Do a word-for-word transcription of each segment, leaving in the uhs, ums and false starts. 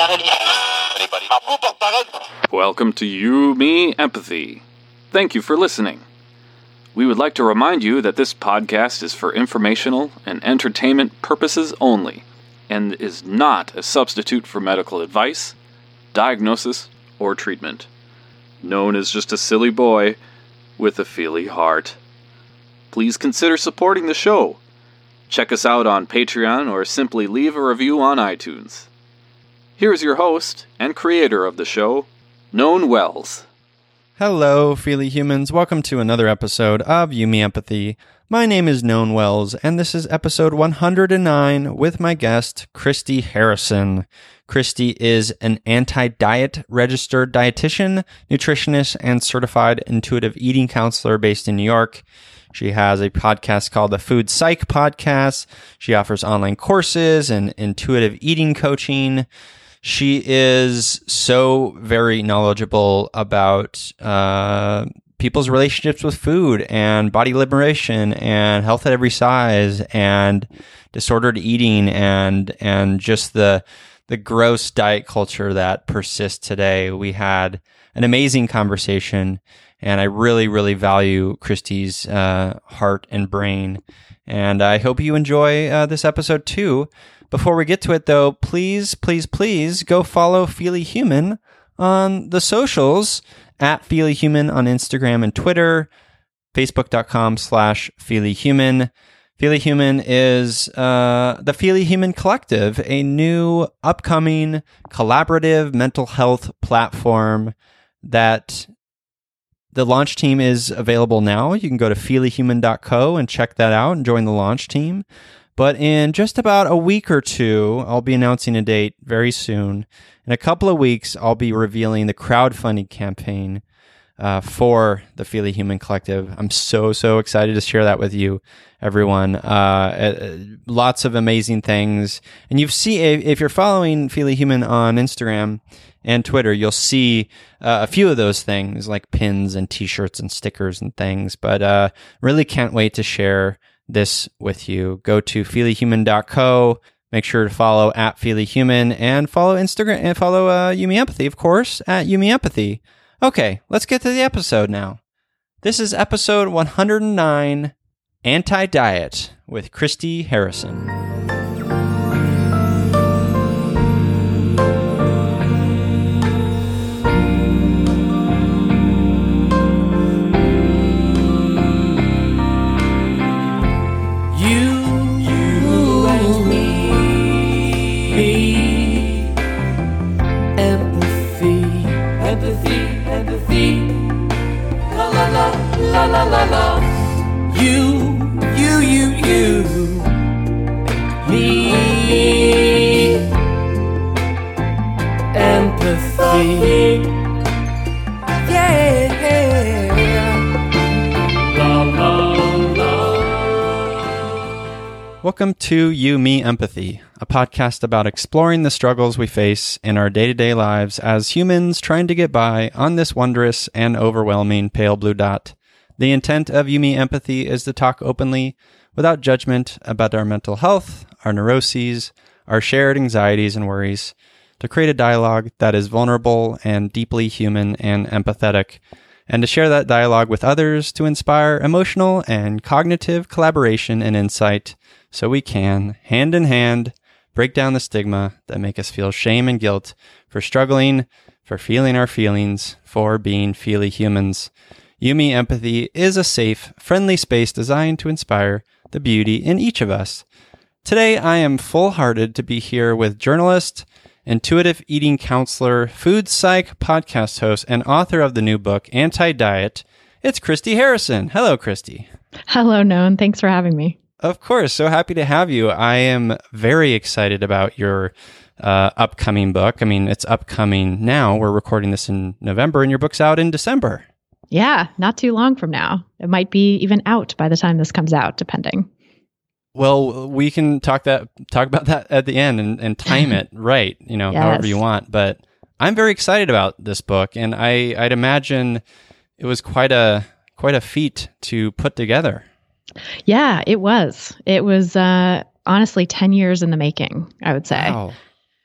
Welcome to You, Me, Empathy. Thank you for listening. We would like to remind you that this podcast is for informational and entertainment purposes only, and is not a substitute for medical advice, diagnosis, or treatment. Known as just a silly boy with a feely heart. Please consider supporting the show. Check us out on Patreon or simply leave a review on iTunes. Here's your host and creator of the show, Known Wells. Hello, Feely Humans. Welcome to another episode of You, Me, Empathy. My name is Known Wells, and this is episode one hundred nine with my guest, Christy Harrison. Christy is an anti-diet registered dietitian, nutritionist, and certified intuitive eating counselor based in New York. She has a podcast called the Food Psych Podcast. She offers online courses and intuitive eating coaching. She is so very knowledgeable about uh, people's relationships with food and body liberation and health at every size and disordered eating and and just the the gross diet culture that persists today. We had an amazing conversation, and I really, really value Christy's uh, heart and brain. And I hope you enjoy uh, this episode too. Before we get to it, though, please, please, please go follow Feely Human on the socials, at Feely Human on Instagram and Twitter, facebook.com slash Feely Human. Feely Human is uh, the Feely Human Collective, a new upcoming collaborative mental health platform that the launch team is available now. You can go to feely human dot co and check that out and join the launch team. But in just about a week or two, I'll be announcing a date very soon. In a couple of weeks, I'll be revealing the crowdfunding campaign uh, for the Feely Human Collective. I'm so, so excited to share that with you, everyone. Uh, uh, lots of amazing things. And you've seen, if you're following Feely Human on Instagram and Twitter, you'll see uh, a few of those things, like pins and t-shirts and stickers and things. But uh, really can't wait to share this with you. Go to feely human dot co. Make sure to follow at Feely Human and follow Instagram and follow uh, You, Me, Empathy, of course, at You, Me, Empathy. Okay, let's get to the episode now. This is episode one hundred nine, Anti-Diet, with Christy Harrison. La la la la, you, you, you, you, me, empathy, yeah, la la la. Welcome to You, Me, Empathy, a podcast about exploring the struggles we face in our day-to-day lives as humans trying to get by on this wondrous and overwhelming pale blue dot. The intent of You, Me, Empathy is to talk openly, without judgment, about our mental health, our neuroses, our shared anxieties and worries, to create a dialogue that is vulnerable and deeply human and empathetic, and to share that dialogue with others to inspire emotional and cognitive collaboration and insight so we can, hand in hand, break down the stigma that make us feel shame and guilt for struggling, for feeling our feelings, for being feely humans. You, Me, Empathy is a safe, friendly space designed to inspire the beauty in each of us. Today, I am full-hearted to be here with journalist, intuitive eating counselor, food psych podcast host, and author of the new book, Anti-Diet. It's Christy Harrison. Hello, Christy. Hello, Known. Thanks for having me. Of course. So happy to have you. I am very excited about your uh, upcoming book. I mean, it's upcoming now. We're recording this in November, and your book's out in December. Yeah, not too long from now. It might be even out by the time this comes out, depending. Well, we can talk that talk about that at the end and, and time it right, you know, Yes. however you want. But I'm very excited about this book, and I, I'd imagine it was quite a quite a feat to put together. Yeah, it was. It was uh, honestly ten years in the making, I would say. Wow.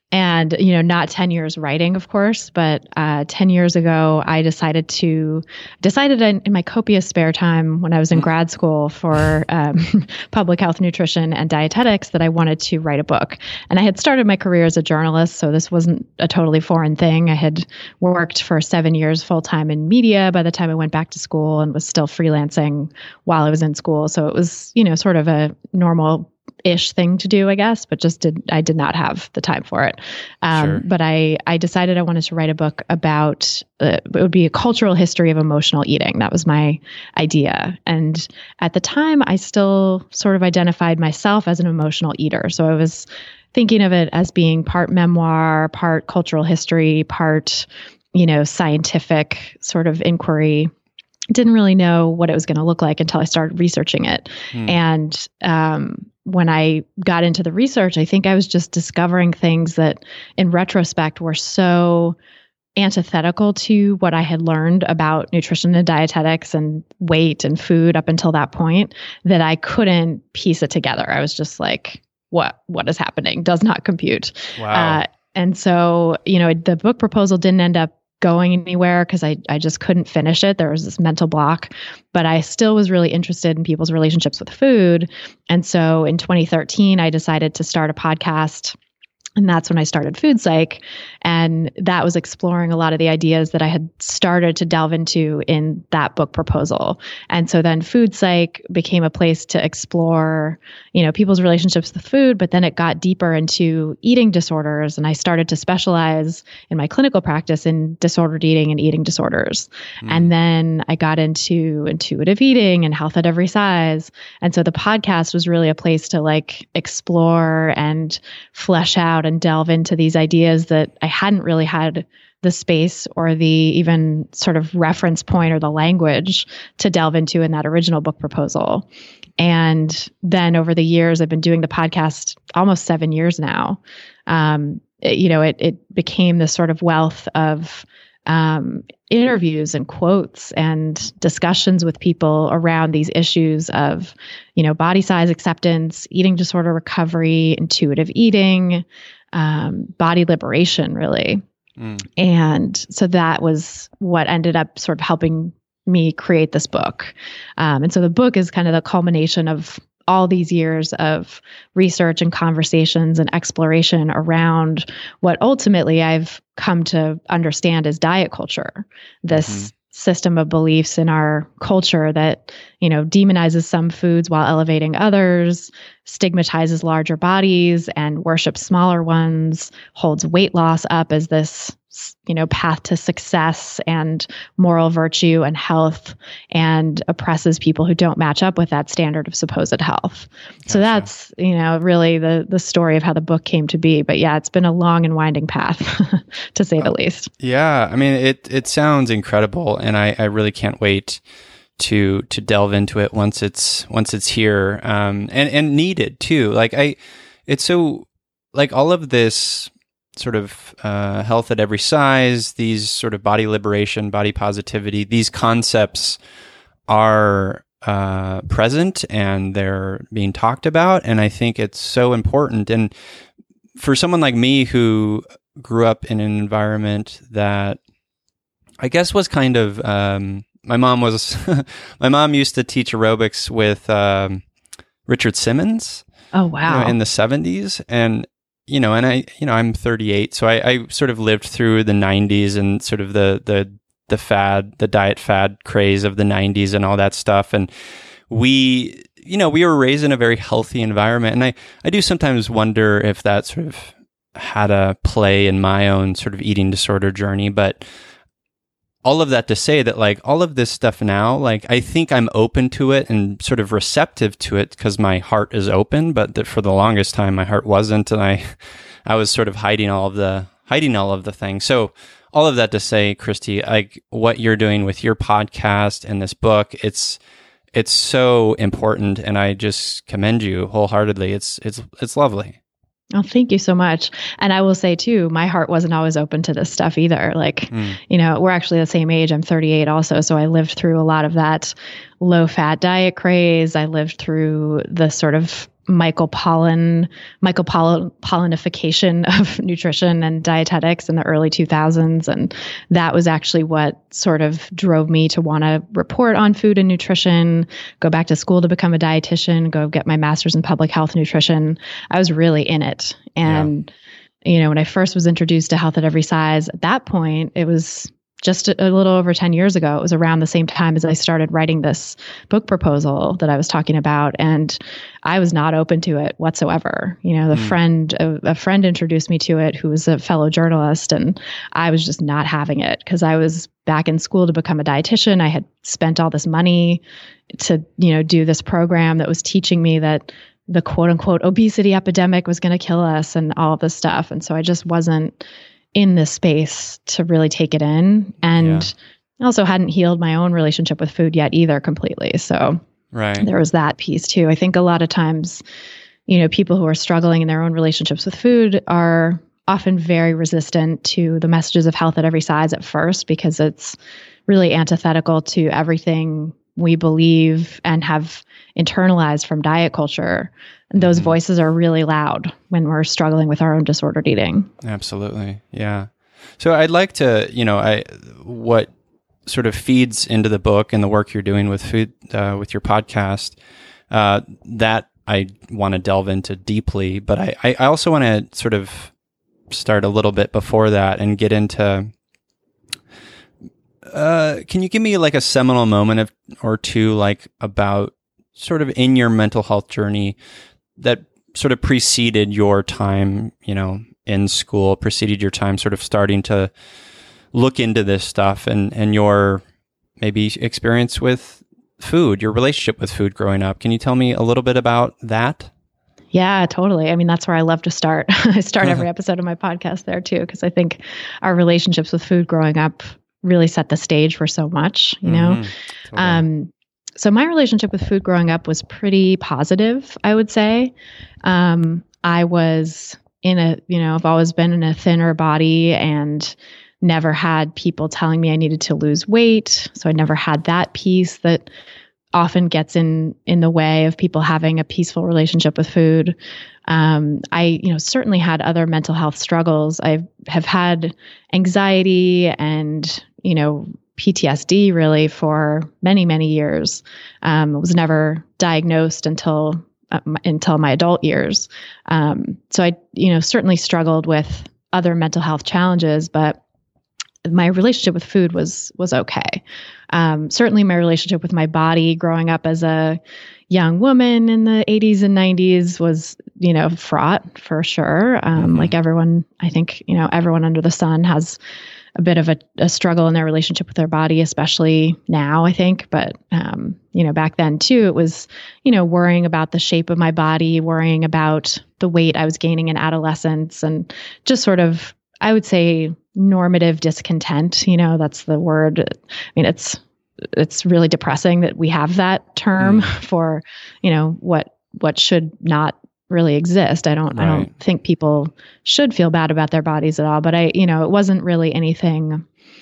And, you know, not ten years writing, of course, but uh, ten years ago, I decided to, decided in, in my copious spare time when I was in grad school for um, public health, nutrition, and dietetics that I wanted to write a book. And I had started my career as a journalist, so this wasn't a totally foreign thing. I had worked for seven years full-time in media by the time I went back to school and was still freelancing while I was in school. So it was, you know, sort of a normal ish thing to do, I guess, but just did I did not have the time for it. Um, Sure. But I I decided I wanted to write a book about uh, it would be a cultural history of emotional eating. That was my idea, and at the time, I still sort of identified myself as an emotional eater. So I was thinking of it as being part memoir, part cultural history, part you know scientific sort of inquiry. Didn't really know what it was going to look like until I started researching it, Hmm. and um, when I got into the research, I think I was just discovering things that in retrospect were so antithetical to what I had learned about nutrition and dietetics and weight and food up until that point that I couldn't piece it together. I was just like, what, what is happening? Does not compute. Wow. Uh, and so, you know, the book proposal didn't end up going anywhere because I, I just couldn't finish it. There was this mental block, but I still was really interested in people's relationships with food. And so in twenty thirteen, I decided to start a podcast. And that's when I started Food Psych. And that was exploring a lot of the ideas that I had started to delve into in that book proposal. And so then Food Psych became a place to explore, you know, people's relationships with food, but then it got deeper into eating disorders. And I started to specialize in my clinical practice in disordered eating and eating disorders. Mm. And then I got into intuitive eating and health at every size. And so the podcast was really a place to like explore and flesh out and delve into these ideas that I hadn't really had the space or the even sort of reference point or the language to delve into in that original book proposal. And then over the years, I've been doing the podcast almost seven years now. Um, it, you know, it it became this sort of wealth of um, interviews and quotes and discussions with people around these issues of, you know, body size acceptance, eating disorder recovery, intuitive eating, um, body liberation, really. Mm. And so that was what ended up sort of helping me create this book. Um, and so the book is kind of the culmination of all these years of research and conversations and exploration around what ultimately I've come to understand as diet culture, this mm-hmm. system of beliefs in our culture that, you know, demonizes some foods while elevating others, stigmatizes larger bodies and worships smaller ones, holds weight loss up as this, you know, path to success and moral virtue and health, and oppresses people who don't match up with that standard of supposed health. Gotcha. So that's, you know, really the the story of how the book came to be. But yeah, it's been a long and winding path, to say the least. Yeah, I mean, it it sounds incredible, and I, I really can't wait to to delve into it once it's once it's here, um, and and needed too. Like I, it's so like all of this sort of uh, health at every size, these sort of body liberation, body positivity, these concepts are uh, present and they're being talked about. And I think it's so important. And for someone like me who grew up in an environment that I guess was kind of, um, my mom was, my mom used to teach aerobics with um, Richard Simmons. Oh, wow. You know, in the seventies. And You know, and I, you know, I'm thirty-eight, so I, I sort of lived through the nineties and sort of the, the, the fad, the diet fad craze of the nineties and all that stuff. And we, you know, we were raised in a very healthy environment. And I, I do sometimes wonder if that sort of had a play in my own sort of eating disorder journey. But all of that to say that, like, all of this stuff now, like, I think I'm open to it and sort of receptive to it because my heart is open, but that for the longest time, my heart wasn't. And I, I was sort of hiding all of the, hiding all of the things. So all of that to say, Christy, like what you're doing with your podcast and this book, it's, it's so important. And I just commend you wholeheartedly. It's, it's, it's lovely. Oh, thank you so much. And I will say too, my heart wasn't always open to this stuff either. Like, mm. you know, we're actually the same age. I'm thirty-eight also. So I lived through a lot of that low fat diet craze. I lived through the sort of Michael Pollan, Michael Pollan, Pollanification of nutrition and dietetics in the early two thousands. And that was actually what sort of drove me to want to report on food and nutrition, go back to school to become a dietitian, go get my master's in public health nutrition. I was really in it. And, yeah. you know, when I first was introduced to Health at Every Size, at that point, it was just a, a little over ten years ago. It was around the same time as I started writing this book proposal that I was talking about. And I was not open to it whatsoever. You know, the mm. friend, a, a friend introduced me to it who was a fellow journalist, and I was just not having it because I was back in school to become a dietitian. I had spent all this money to, you know, do this program that was teaching me that the quote unquote obesity epidemic was going to kill us and all of this stuff. And so I just wasn't in this space to really take it in. And yeah. I also hadn't healed my own relationship with food yet either completely. So right. there was that piece too. I think a lot of times, you know, people who are struggling in their own relationships with food are often very resistant to the messages of Health at Every Size at first, because it's really antithetical to everything we believe and have internalized from diet culture. And those mm-hmm. voices are really loud when we're struggling with our own disordered eating. Absolutely. Yeah. So I'd like to, you know, I, what sort of feeds into the book and the work you're doing with food, uh, with your podcast, uh, that I want to delve into deeply, but I, I also want to sort of start a little bit before that and get into, uh, can you give me like a seminal moment of, or two, like about sort of in your mental health journey that sort of preceded your time, you know, in school, preceded your time sort of starting to look into this stuff, and, and your maybe experience with food, your relationship with food growing up. Can you tell me a little bit about that? Yeah, totally. I mean, that's where I love to start. I start every episode of my podcast there too, because I think our relationships with food growing up really set the stage for so much, you know? Mm-hmm. Totally. Um, so my relationship with food growing up was pretty positive, I would say. Um, I was in a, you know, I've always been in a thinner body and never had people telling me I needed to lose weight. So I never had that piece that often gets in, in the way of people having a peaceful relationship with food. Um, I, you know, certainly had other mental health struggles. I have had anxiety and, you know, P T S D really for many, many years. Um, was never diagnosed until uh, until my adult years. Um, so I, you know, certainly struggled with other mental health challenges, but my relationship with food was was okay. Um, certainly, my relationship with my body growing up as a young woman in the eighties and nineties was, you know, fraught for sure. Um, mm-hmm. Like everyone, I think, you know, everyone under the sun has a bit of a, a struggle in their relationship with their body, especially now, I think. But, um, you know, back then too, it was, you know, worrying about the shape of my body, worrying about the weight I was gaining in adolescence, and just sort of, I would say, normative discontent. You know, that's the word. I mean, it's, it's really depressing that we have that term mm. for, you know, what, what should not really exist. I don't, right. I don't think people should feel bad about their bodies at all, but I, you know, it wasn't really anything,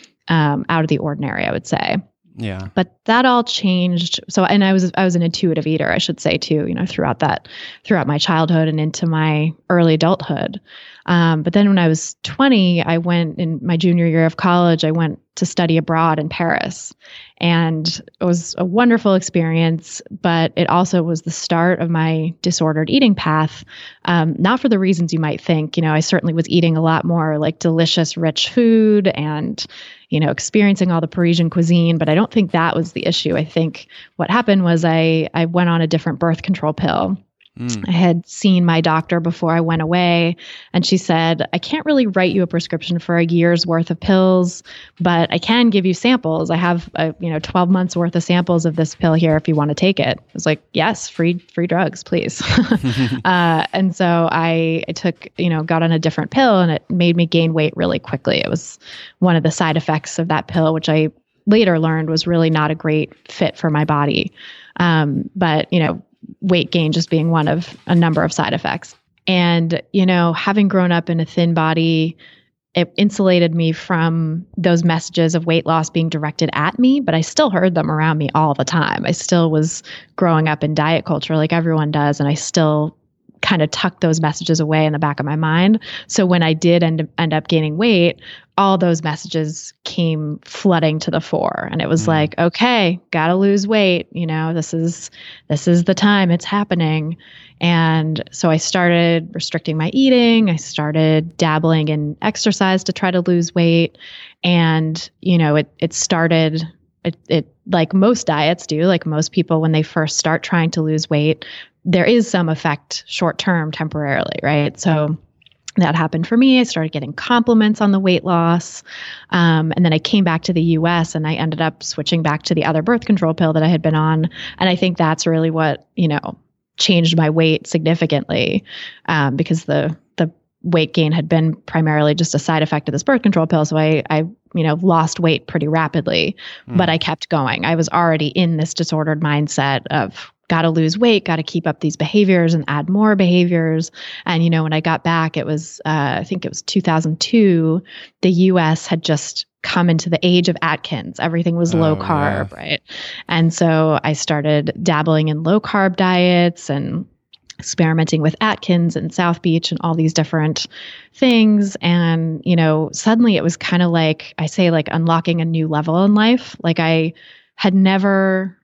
um, out of the ordinary, I would say. Yeah. But that all changed. So, and I was, I was an intuitive eater, I should say too, you know, throughout that, throughout my childhood and into my early adulthood. Um, but then when I was twenty, I went in my junior year of college, I went to study abroad in Paris, and it was a wonderful experience, but it also was the start of my disordered eating path. Um, not for the reasons you might think. You know, I certainly was eating a lot more like delicious, rich food and, you know, experiencing all the Parisian cuisine, but I don't think that was the issue. I think what happened was I, I went on a different birth control pill. Mm. I had seen my doctor before I went away, and she said, I can't really write you a prescription for a year's worth of pills, but I can give you samples. I have, a, you know, twelve months worth of samples of this pill here if you want to take it. I was like, yes, free, free drugs, please. uh, and so I, I took, you know, got on a different pill, and it made me gain weight really quickly. It was one of the side effects of that pill, which I later learned was really not a great fit for my body. Um, but, you know, weight gain just being one of a number of side effects. And, you know, having grown up in a thin body, it insulated me from those messages of weight loss being directed at me, but I still heard them around me all the time. I still was growing up in diet culture like everyone does, and I still kind of tucked those messages away in the back of my mind. So when I did end, end up gaining weight, all those messages came flooding to the fore. And it was mm. like, okay, gotta lose weight. You know, this is, this is the time it's happening. And so I started restricting my eating. I started dabbling in exercise to try to lose weight. And, you know, it, it started, it, it, like most diets do, like most people, when they first start trying to lose weight, there is some effect short term temporarily, right? So that happened for me. I started getting compliments on the weight loss. Um, and then I came back to the U S and I ended up switching back to the other birth control pill that I had been on. And I think that's really what, you know, changed my weight significantly, um, because the the weight gain had been primarily just a side effect of this birth control pill. So I, I you know, lost weight pretty rapidly, mm. but I kept going. I was already in this disordered mindset of got to lose weight, got to keep up these behaviors and add more behaviors. And, you know, when I got back, it was, uh, I think it was two thousand two, the U S had just come into the age of Atkins. Everything was oh, low carb, yeah. right? And so I started dabbling in low carb diets and experimenting with Atkins and South Beach and all these different things. And, you know, suddenly it was kind of like, I say, like unlocking a new level in life. Like I had never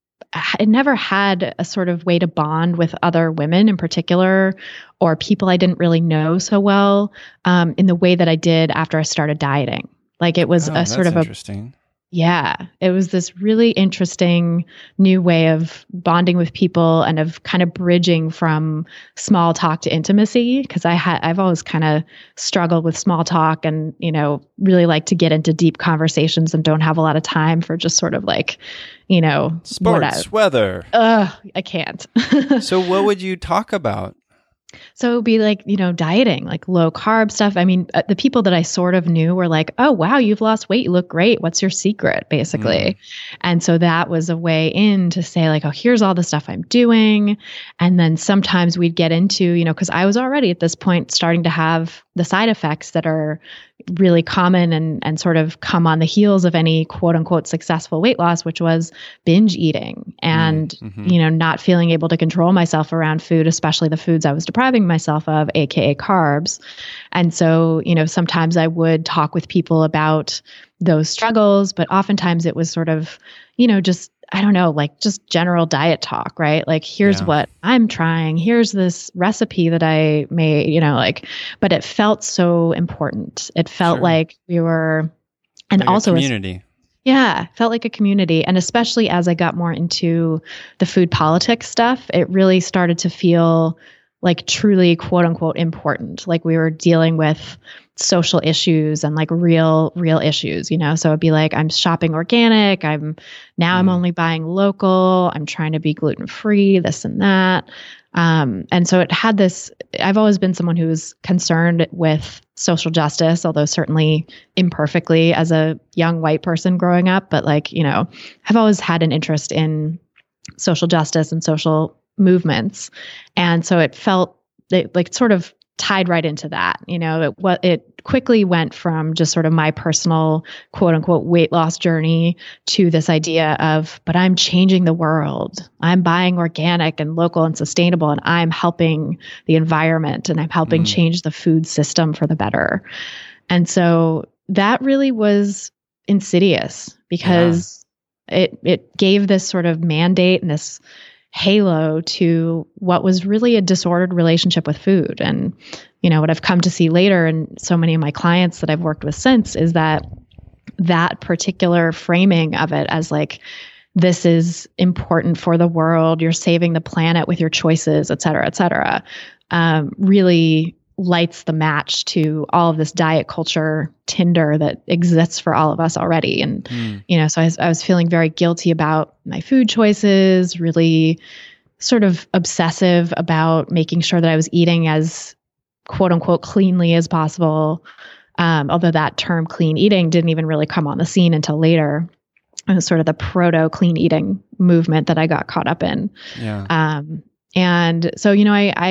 I never had a sort of way to bond with other women in particular, or people I didn't really know so well, um, in the way that I did after I started dieting. Like it was oh, a sort of a, interesting. Yeah, it was this really interesting new way of bonding with people and of kind of bridging from small talk to intimacy. Because I had, I've always kind of struggled with small talk, and you know, really like to get into deep conversations and don't have a lot of time for just sort of like, you know, sports, I, weather. Ugh, I can't. So, what would you talk about? So it would be like, you know, dieting, like low carb stuff. I mean, uh, the people that I sort of knew were like, oh, wow, you've lost weight. You look great. What's your secret, basically? Mm. And so that was a way in to say like, oh, here's all the stuff I'm doing. And then sometimes we'd get into, you know, because I was already at this point starting to have the side effects that are really common and and sort of come on the heels of any quote unquote successful weight loss, which was binge eating and, mm-hmm. you know, not feeling able to control myself around food, especially the foods I was depriving myself of, A K A carbs. And so, you know, sometimes I would talk with people about those struggles, but oftentimes it was sort of, you know, just I don't know, like just general diet talk, right? Like, here's yeah. what I'm trying. Here's this recipe that I made, you know, like, but it felt so important. It felt sure. like we were, and like also a community. As, yeah, felt like a community. And especially as I got more into the food politics stuff, it really started to feel like truly quote unquote important. Like we were dealing with social issues and like real, real issues, you know? So it'd be like, I'm shopping organic. I'm now mm. I'm only buying local. I'm trying to be gluten-free, this and that. Um, and so it had this, I've always been someone who's concerned with social justice, although certainly imperfectly as a young white person growing up, but like, you know, I've always had an interest in social justice and social movements. And so it felt it, like sort of tied right into that. You know, it what it quickly went from just sort of my personal quote unquote weight loss journey to this idea of, but I'm changing the world. I'm buying organic and local and sustainable, and I'm helping the environment, and I'm helping mm. change the food system for the better. And so that really was insidious because yeah. it it gave this sort of mandate and this halo to what was really a disordered relationship with food. And, you know, what I've come to see later, and so many of my clients that I've worked with since, is that that particular framing of it as like, this is important for the world, you're saving the planet with your choices, et cetera, et cetera, um, really lights the match to all of this diet culture tinder that exists for all of us already. And, mm. you know, so I was, I was feeling very guilty about my food choices, really sort of obsessive about making sure that I was eating as quote unquote cleanly as possible. Um, although that term clean eating didn't even really come on the scene until later. It was sort of the proto clean eating movement that I got caught up in. Yeah. Um, and so, you know, I, I,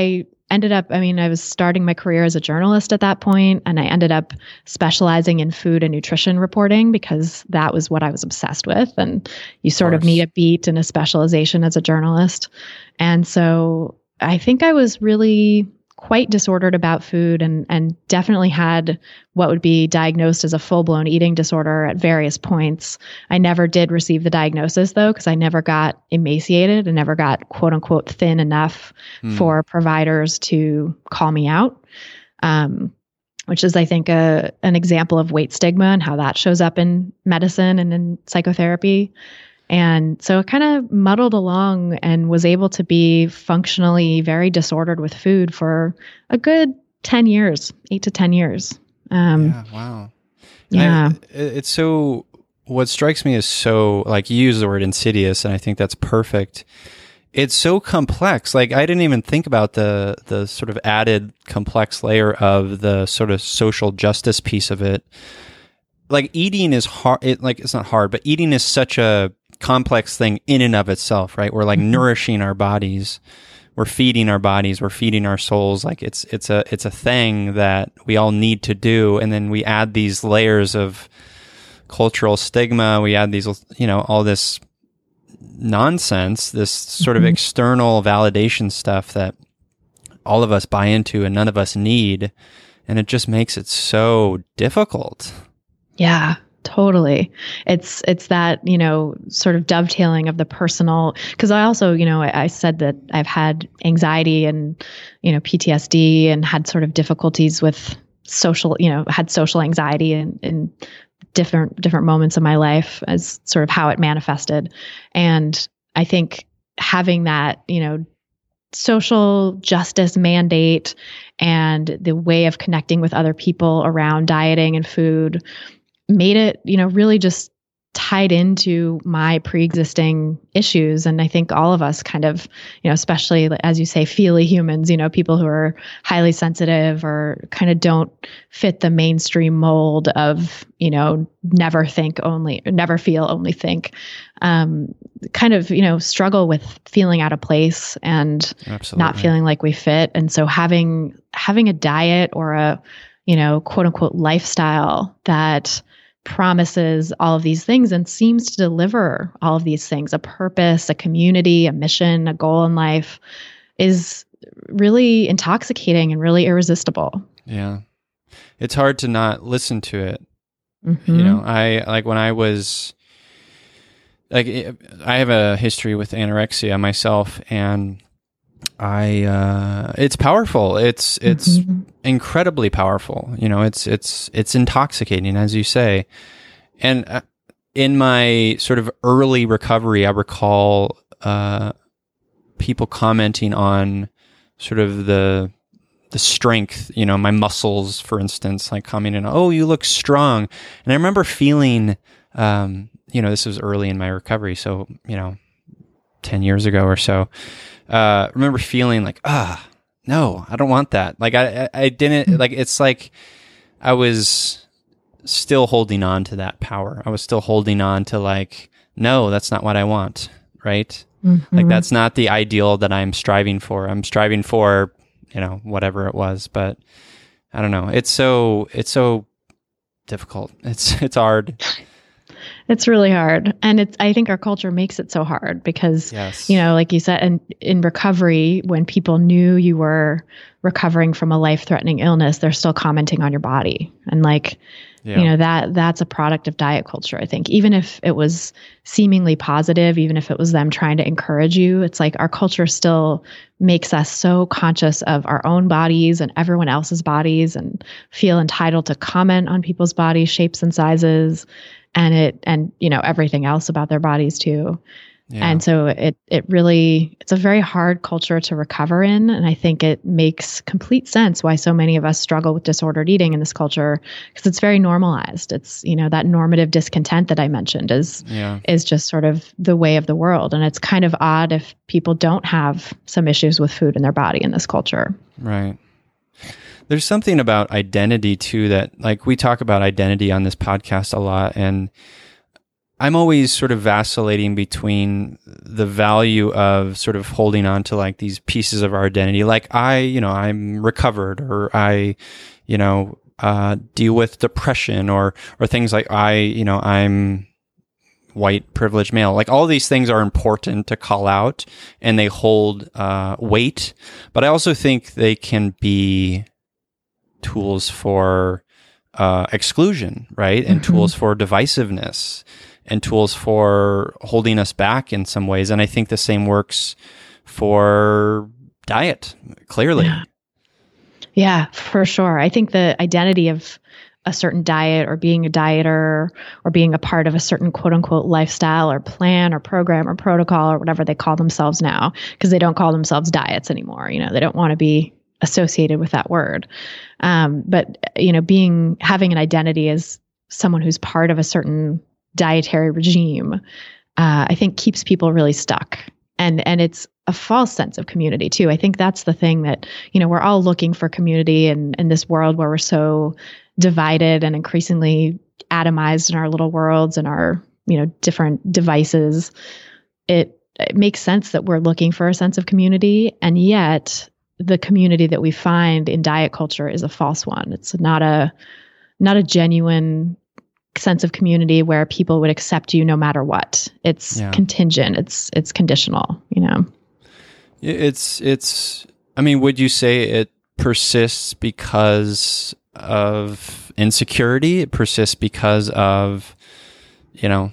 ended up, I mean, I was starting my career as a journalist at that point, and I ended up specializing in food and nutrition reporting because that was what I was obsessed with. And you sort of, of need a beat and a specialization as a journalist. And so I think I was really quite disordered about food and and definitely had what would be diagnosed as a full-blown eating disorder at various points. I never did receive the diagnosis though, because I never got emaciated and never got quote unquote thin enough mm. for providers to call me out. Um, which is, I think, a an example of weight stigma and how that shows up in medicine and in psychotherapy. And so it kind of muddled along and was able to be functionally very disordered with food for a good ten years, eight to ten years. Um, yeah, wow. Yeah. I, it's so, what strikes me is so, like you use the word insidious, and I think that's perfect. It's so complex. Like I didn't even think about the the sort of added complex layer of the sort of social justice piece of it. Like eating is hard. It, like it's not hard, but eating is such a complex thing in and of itself, right? We're like mm-hmm. nourishing our bodies, we're feeding our bodies, we're feeding our souls. Like it's it's a it's a thing that we all need to do, and then we add these layers of cultural stigma. We add these, you know, all this nonsense, this sort mm-hmm. of external validation stuff that all of us buy into and none of us need, and it just makes it so difficult. Yeah. Totally. It's, it's that, you know, sort of dovetailing of the personal, because I also, you know, I, I said that I've had anxiety and, you know, P T S D and had sort of difficulties with social, you know, had social anxiety in, in different, different moments of my life as sort of how it manifested. And I think having that, you know, social justice mandate and the way of connecting with other people around dieting and food made it, you know, really just tied into my pre-existing issues. And I think all of us kind of, you know, especially as you say, feely humans, you know, people who are highly sensitive or kind of don't fit the mainstream mold of, you know, never think only, never feel, only think, um, kind of, you know, struggle with feeling out of place and Absolutely. Not feeling like we fit. And so having, having a diet or a, you know, quote unquote lifestyle that promises all of these things and seems to deliver all of these things, a purpose, a community, a mission, a goal in life, is really intoxicating and really irresistible. Yeah. It's hard to not listen to it. Mm-hmm. You know, I like when I was like, I have a history with anorexia myself, and I, uh, it's powerful. It's, it's mm-hmm. incredibly powerful. You know, it's, it's, it's intoxicating, as you say. And uh, in my sort of early recovery, I recall, uh, people commenting on sort of the, the strength, you know, my muscles, for instance, like commenting, oh, you look strong. And I remember feeling, um, you know, this was early in my recovery. So, you know, ten years ago or so. Uh, remember feeling like, ah, no, I don't want that. Like I, I, I didn't like, it's like I was still holding on to that power. I was still holding on to like, no, that's not what I want. Right. Mm-hmm. Like that's not the ideal that I'm striving for. I'm striving for, you know, whatever it was, but I don't know. It's so, it's so difficult. It's, it's hard. It's really hard. And it's, I think our culture makes it so hard because, yes. you know, like you said, and in recovery, when people knew you were recovering from a life-threatening illness, they're still commenting on your body. And like, yeah. you know, that that's a product of diet culture, I think. Even if it was seemingly positive, even if it was them trying to encourage you, it's like our culture still makes us so conscious of our own bodies and everyone else's bodies and feel entitled to comment on people's body shapes and sizes. And it, and, you know, everything else about their bodies too. Yeah. And so it, it really, it's a very hard culture to recover in. And I think it makes complete sense why so many of us struggle with disordered eating in this culture, because it's very normalized. It's, you know, that normative discontent that I mentioned is, yeah. is just sort of the way of the world. And it's kind of odd if people don't have some issues with food in their body in this culture. Right. There's something about identity too that, like, we talk about identity on this podcast a lot, and I'm always sort of vacillating between the value of sort of holding on to like these pieces of our identity. Like I, you know, I'm recovered, or I, you know, uh, deal with depression, or, or things like I, you know, I'm white privileged male. Like all these things are important to call out, and they hold uh, weight. But I also think they can be tools for uh, exclusion, right? And mm-hmm. tools for divisiveness, and tools for holding us back in some ways. And I think the same works for diet, clearly. Yeah, yeah, for sure. I think the identity of a certain diet, or being a dieter, or being a part of a certain quote unquote lifestyle or plan or program or protocol or whatever they call themselves now, because they don't call themselves diets anymore. You know, they don't want to be associated with that word. Um, but, you know, being, having an identity as someone who's part of a certain dietary regime, uh, I think keeps people really stuck. And, and it's a false sense of community too. I think that's the thing that, you know, we're all looking for community in, in this world where we're so divided and increasingly atomized in our little worlds and our, you know, different devices. It, it makes sense that we're looking for a sense of community. And yet the community that we find in diet culture is a false one. It's not a, not a genuine sense of community where people would accept you no matter what. It's yeah. contingent. It's it's conditional, you know. It's it's I mean, would you say it persists because of insecurity? It persists because of, you know,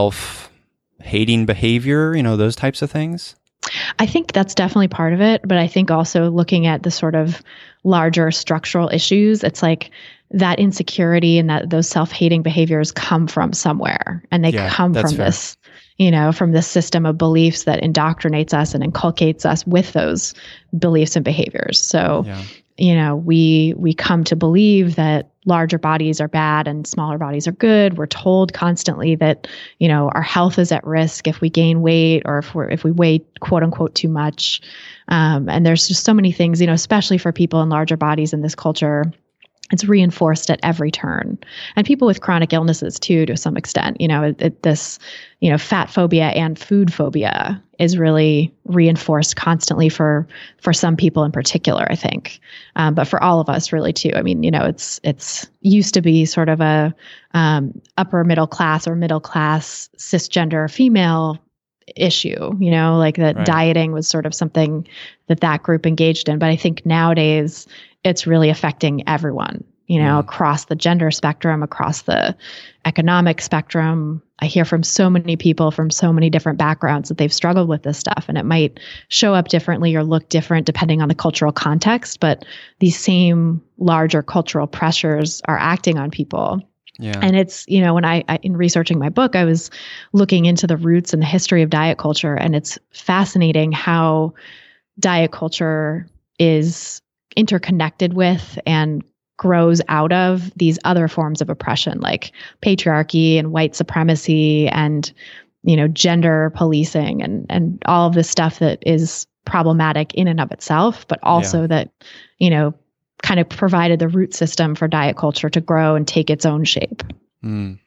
self-hating behavior, you know, those types of things? I think that's definitely part of it, but I think also looking at the sort of larger structural issues, it's like that insecurity and that those self-hating behaviors come from somewhere, and they yeah, come from fair. this, you know, from this system of beliefs that indoctrinates us and inculcates us with those beliefs and behaviors. So, yeah. you know, we we come to believe that larger bodies are bad and smaller bodies are good. We're told constantly that, you know, our health is at risk if we gain weight, or if we're if we weigh quote unquote too much. Um, and there's just so many things, you know, especially for people in larger bodies in this culture. It's reinforced at every turn, and people with chronic illnesses too, to some extent. You know, it, it, this, you know, fat phobia and food phobia is really reinforced constantly for for some people in particular, I think, um, but for all of us really too. I mean, you know, it's it's used to be sort of a um, upper middle class or middle class cisgender female issue, you know, like that right. dieting was sort of something that that group engaged in. But I think nowadays it's really affecting everyone, you know, mm. across the gender spectrum, across the economic spectrum. I hear from so many people from so many different backgrounds that they've struggled with this stuff, and it might show up differently or look different depending on the cultural context. But these same larger cultural pressures are acting on people. Yeah. And it's, you know, when I, I, in researching my book, I was looking into the roots and the history of diet culture, and it's fascinating how diet culture is interconnected with and grows out of these other forms of oppression, like patriarchy and white supremacy and, you know, gender policing and, and all of this stuff that is problematic in and of itself, but also yeah. that, you know, kind of provided the root system for diet culture to grow and take its own shape. Mm.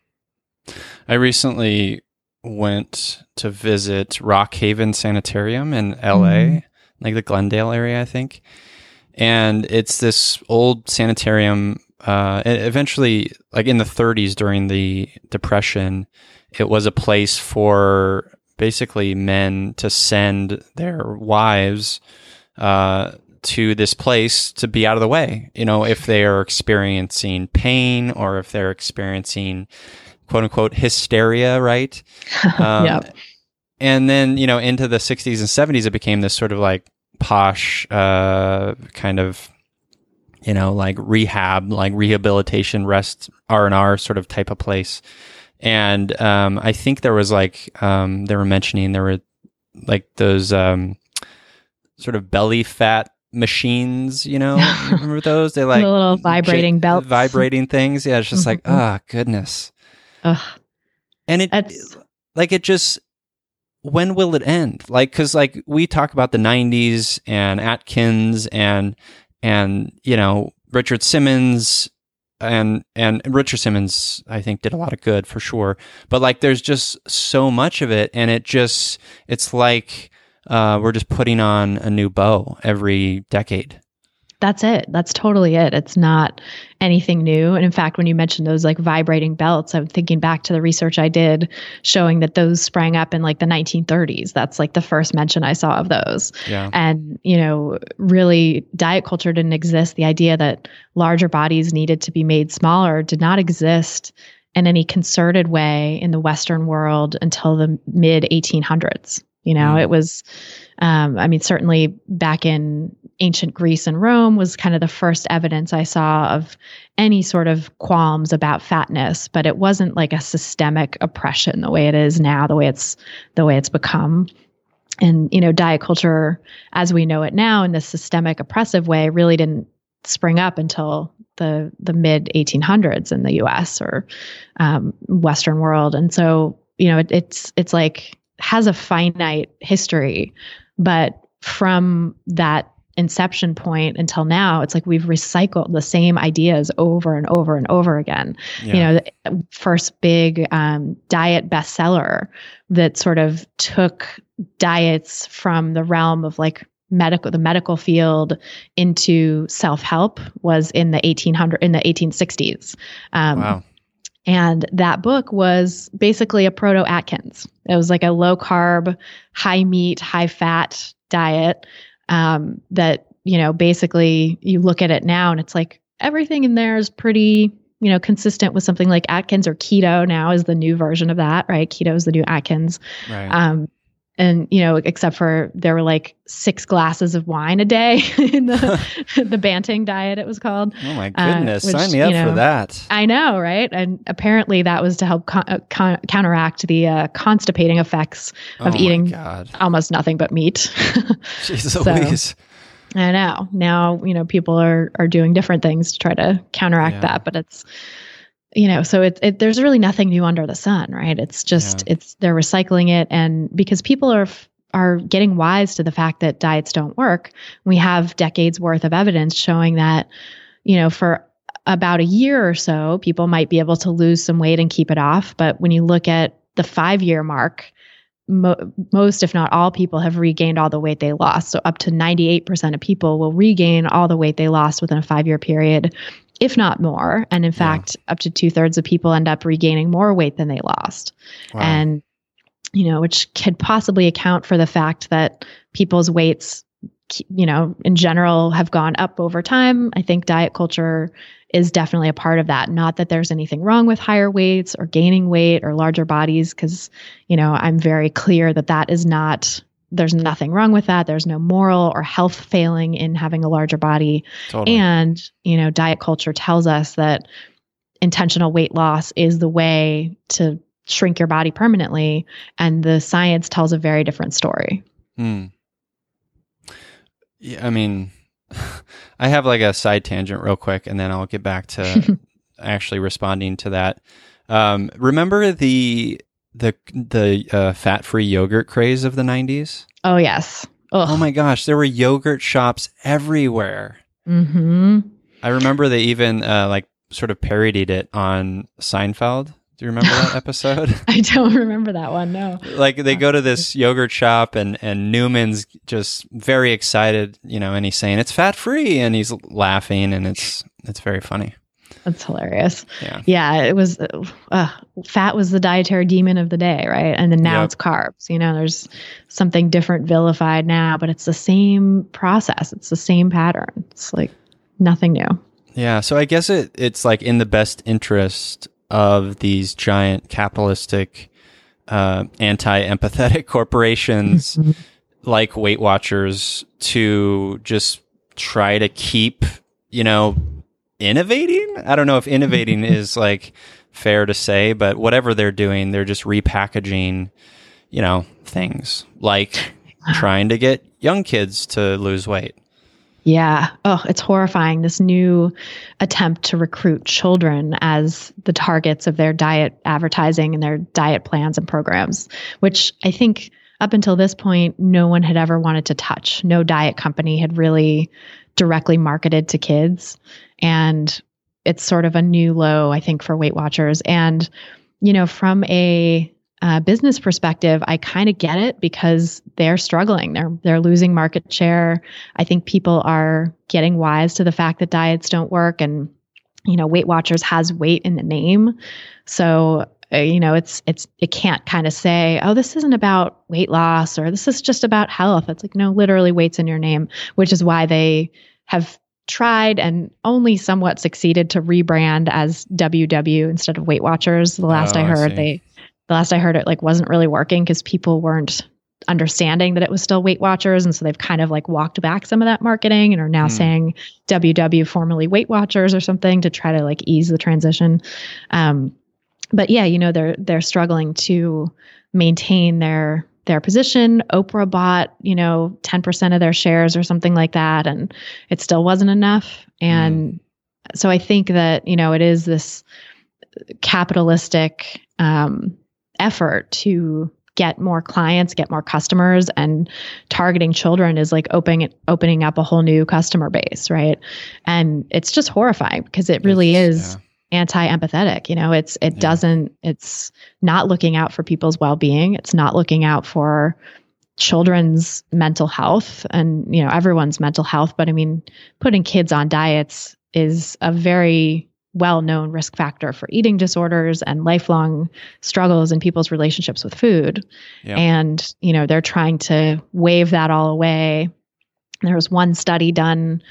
I recently went to visit Rock Haven Sanitarium in L A, mm. like the Glendale area, I think. And it's this old sanitarium. Uh, eventually, like in the thirties during the Depression, it was a place for basically men to send their wives uh, to this place to be out of the way. You know, if they are experiencing pain or if they're experiencing quote unquote hysteria, right? Um, yeah. And then, you know, into the sixties and seventies, it became this sort of like posh uh, kind of, you know, like rehab, like rehabilitation, rest, R and R sort of type of place. And um, I think there was like, um, they were mentioning there were like those um, sort of belly fat machines, you know, you remember those? They like the little vibrating j- belts, vibrating things. Yeah, it's just mm-hmm. like, ah, oh, goodness. Ugh. And it, That's... like, it just, when will it end? Like, because like we talk about the nineties and Atkins and and you know Richard Simmons and and Richard Simmons, I think, did a lot of good for sure. But like, there's just so much of it, and it just it's like uh, we're just putting on a new bow every decade. That's it. That's totally it. It's not anything new. And in fact, when you mentioned those like vibrating belts, I'm thinking back to the research I did showing that those sprang up in like the nineteen thirties. That's like the first mention I saw of those. Yeah. And, you know, really diet culture didn't exist. The idea that larger bodies needed to be made smaller did not exist in any concerted way in the Western world until the mid eighteen hundreds. You know, mm. it was, um, I mean, certainly back in ancient Greece and Rome was kind of the first evidence I saw of any sort of qualms about fatness, but it wasn't like a systemic oppression the way it is now, the way it's the way it's become. And, you know, diet culture as we know it now in this systemic oppressive way really didn't spring up until the the mid eighteen hundreds in the U S or um, Western world. And so, you know, it, it's it's like has a finite history, but from that inception point until now, it's like we've recycled the same ideas over and over and over again. Yeah. You know, the first big um, diet bestseller that sort of took diets from the realm of like medical, the medical field into self-help was in the eighteen hundred in the eighteen sixties. Um, wow. And that book was basically a proto Atkins. It was like a low carb, high meat, high fat diet. Um, that, you know, basically you look at it now and it's like everything in there is pretty, you know, consistent with something like Atkins or keto now is the new version of that, right? Keto is the new Atkins. Right. Um, and, you know, except for there were like six glasses of wine a day in the the Banting diet, it was called. Oh my goodness. Uh, which, sign me up you know, for that. I know, right? And apparently that was to help con- uh, con- counteract the uh, constipating effects of oh eating God. almost nothing but meat. Jeez so, Louise. I know. Now, you know, people are are doing different things to try to counteract yeah. that, but it's, you know, so it, it there's really nothing new under the sun, right? It's just yeah. it's they're recycling it, and because people are are getting wise to the fact that diets don't work, we have decades worth of evidence showing that, you know, for about a year or so, people might be able to lose some weight and keep it off, but when you look at the five year mark, Mo- most, if not all, people have regained all the weight they lost. So up to ninety-eight percent of people will regain all the weight they lost within a five-year period, if not more. And in fact, yeah. up to two-thirds of people end up regaining more weight than they lost. Wow. And, you know, which could possibly account for the fact that people's weights, you know, in general have gone up over time. I think diet culture is definitely a part of that. Not that there's anything wrong with higher weights or gaining weight or larger bodies, because, you know, I'm very clear that that is not, there's nothing wrong with that. There's no moral or health failing in having a larger body. Totally. And, you know, diet culture tells us that intentional weight loss is the way to shrink your body permanently. And the science tells a very different story. Hmm. Yeah, I mean, I have like a side tangent real quick, and then I'll get back to actually responding to that. Um, remember the the the uh, fat-free yogurt craze of the nineties? Oh, yes. Ugh. Oh my gosh, there were yogurt shops everywhere. Mm-hmm. I remember they even uh, like sort of parodied it on Seinfeld. Do you remember that episode? I don't remember that one, no. Like they go to this yogurt shop and, and Newman's just very excited, you know, and he's saying it's fat free and he's laughing and it's it's very funny. That's hilarious. Yeah. Yeah, it was uh, fat was the dietary demon of the day, right? And then now Yep. it's carbs. You know, there's something different vilified now, but it's the same process. It's the same pattern. It's like nothing new. Yeah, so I guess it it's like in the best interest of these giant capitalistic, uh, anti-empathetic corporations Mm-hmm. like Weight Watchers to just try to keep, you know, innovating. I don't know if innovating is like fair to say, but whatever they're doing, they're just repackaging, you know, things like trying to get young kids to lose weight. Yeah. Oh, it's horrifying. This new attempt to recruit children as the targets of their diet advertising and their diet plans and programs, which I think up until this point, no one had ever wanted to touch. No diet company had really directly marketed to kids. And it's sort of a new low, I think, for Weight Watchers. And, you know, from a uh, business perspective, I kind of get it because they're struggling. They're they're losing market share. I think people are getting wise to the fact that diets don't work, and you know, Weight Watchers has weight in the name, so uh, you know, it's it's it can't kind of say, oh, this isn't about weight loss or this is just about health. It's like, no, literally, weight's in your name, which is why they have tried and only somewhat succeeded to rebrand as W W instead of Weight Watchers. The last Oh, I I heard, see. they the last I heard it like wasn't really working because people weren't understanding that it was still Weight Watchers, and so they've kind of like walked back some of that marketing and are now Hmm. saying W W, formerly Weight Watchers, or something to try to like ease the transition. Um, but yeah, you know, they're they're struggling to maintain their their position. Oprah bought, you know, ten percent of their shares or something like that, and it still wasn't enough. And so I think that, you know, it is this capitalistic um, effort to get more clients, get more customers, and targeting children is like opening opening up a whole new customer base, right? And it's just horrifying because it really It's- is yeah. anti-empathetic. You know, it's it Yeah. doesn't it's not looking out for people's well-being. It's not looking out for children's mental health and, you know, everyone's mental health. But I mean, putting kids on diets is a very well-known risk factor for eating disorders and lifelong struggles in people's relationships with food. Yeah. And, you know, they're trying to wave that all away. There was one study done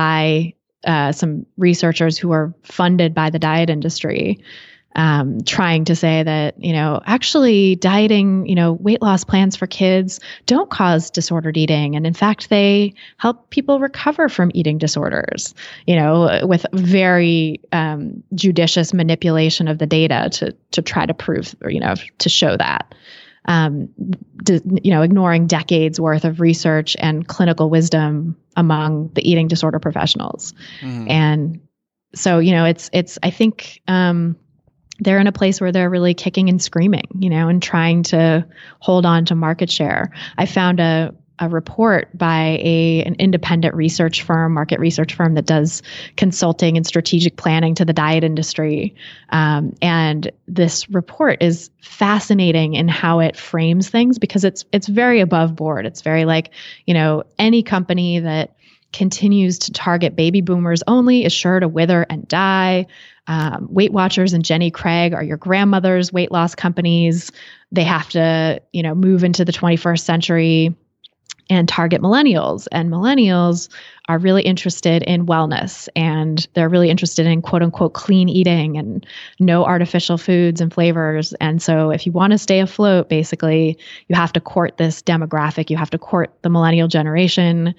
by uh, some researchers who are funded by the diet industry, um, trying to say that, you know, actually dieting, you know, weight loss plans for kids don't cause disordered eating. And in fact, they help people recover from eating disorders, you know, with very um, judicious manipulation of the data to, to try to prove, or, you know, to show that. Um, d- you know, ignoring decades worth of research and clinical wisdom among the eating disorder professionals. Mhm. And so, you know, it's, it's, I think, um, they're in a place where they're really kicking and screaming, you know, and trying to hold on to market share. I found a, a report by a, an independent research firm, market research firm that does consulting and strategic planning to the diet industry. Um, and this report is fascinating in how it frames things because it's, it's very above board. It's very like, you know, any company that continues to target baby boomers only is sure to wither and die. Um, Weight Watchers and Jenny Craig are your grandmother's weight loss companies. They have to, you know, move into the twenty-first century and target millennials. And millennials are really interested in wellness, and they're really interested in quote unquote clean eating and no artificial foods and flavors. And so if you want to stay afloat, basically you have to court this demographic. You have to court the millennial generation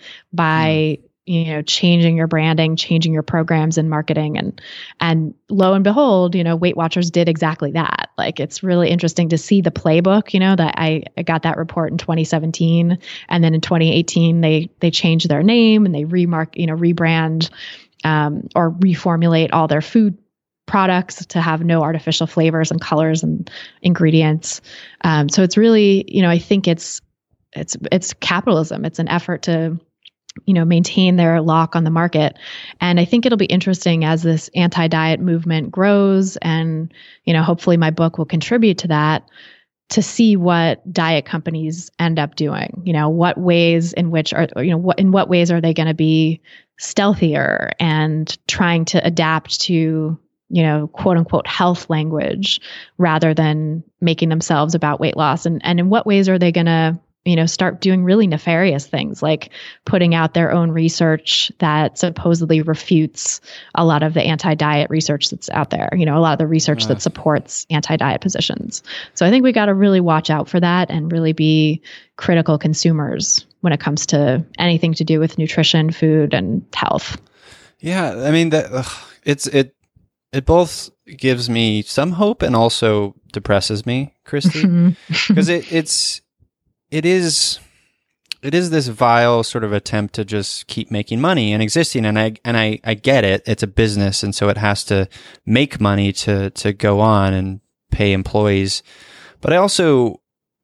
by, you know, changing your branding, changing your programs and marketing. And, and lo and behold, you know, Weight Watchers did exactly that. Like, it's really interesting to see the playbook, you know, that I, I got that report in twenty seventeen. And then in twenty eighteen, they, they changed their name and they remark, you know, rebrand, um, or reformulate all their food products to have no artificial flavors and colors and ingredients. Um, so it's really, you know, I think it's, it's, it's capitalism. It's an effort to, you know, maintain their lock on the market. And I think it'll be interesting as this anti-diet movement grows, and, you know, hopefully my book will contribute to that, to see what diet companies end up doing. You know, what ways in which are, you know, what, in what ways are they going to be stealthier and trying to adapt to, you know, quote unquote health language rather than making themselves about weight loss? And, and in what ways are they going to, you know, start doing really nefarious things like putting out their own research that supposedly refutes a lot of the anti-diet research that's out there, you know, a lot of the research Uh. that supports anti-diet positions. So I think we got to really watch out for that and really be critical consumers when it comes to anything to do with nutrition, food, and health. Yeah, I mean that ugh, it's it it both gives me some hope and also depresses me, Christy, because it it's it is it is this vile sort of attempt to just keep making money and existing, and I and I, I get it. It's a business, and so it has to make money to to go on and pay employees. But I also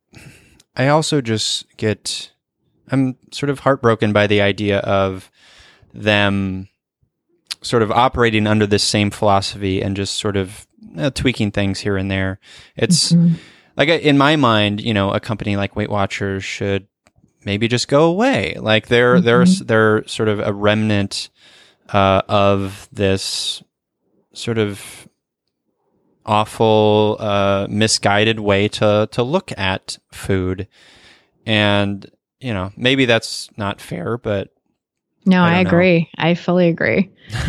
I also just get I'm sort of heartbroken by the idea of them sort of operating under this same philosophy and just sort of uh, tweaking things here and there. It's mm-hmm. like in my mind, you know, a company like Weight Watchers should maybe just go away. Like they're mm-hmm. they're they're sort of a remnant uh, of this sort of awful, uh, misguided way to to look at food, and you know, maybe that's not fair, but no, I, I agree. know. I fully agree.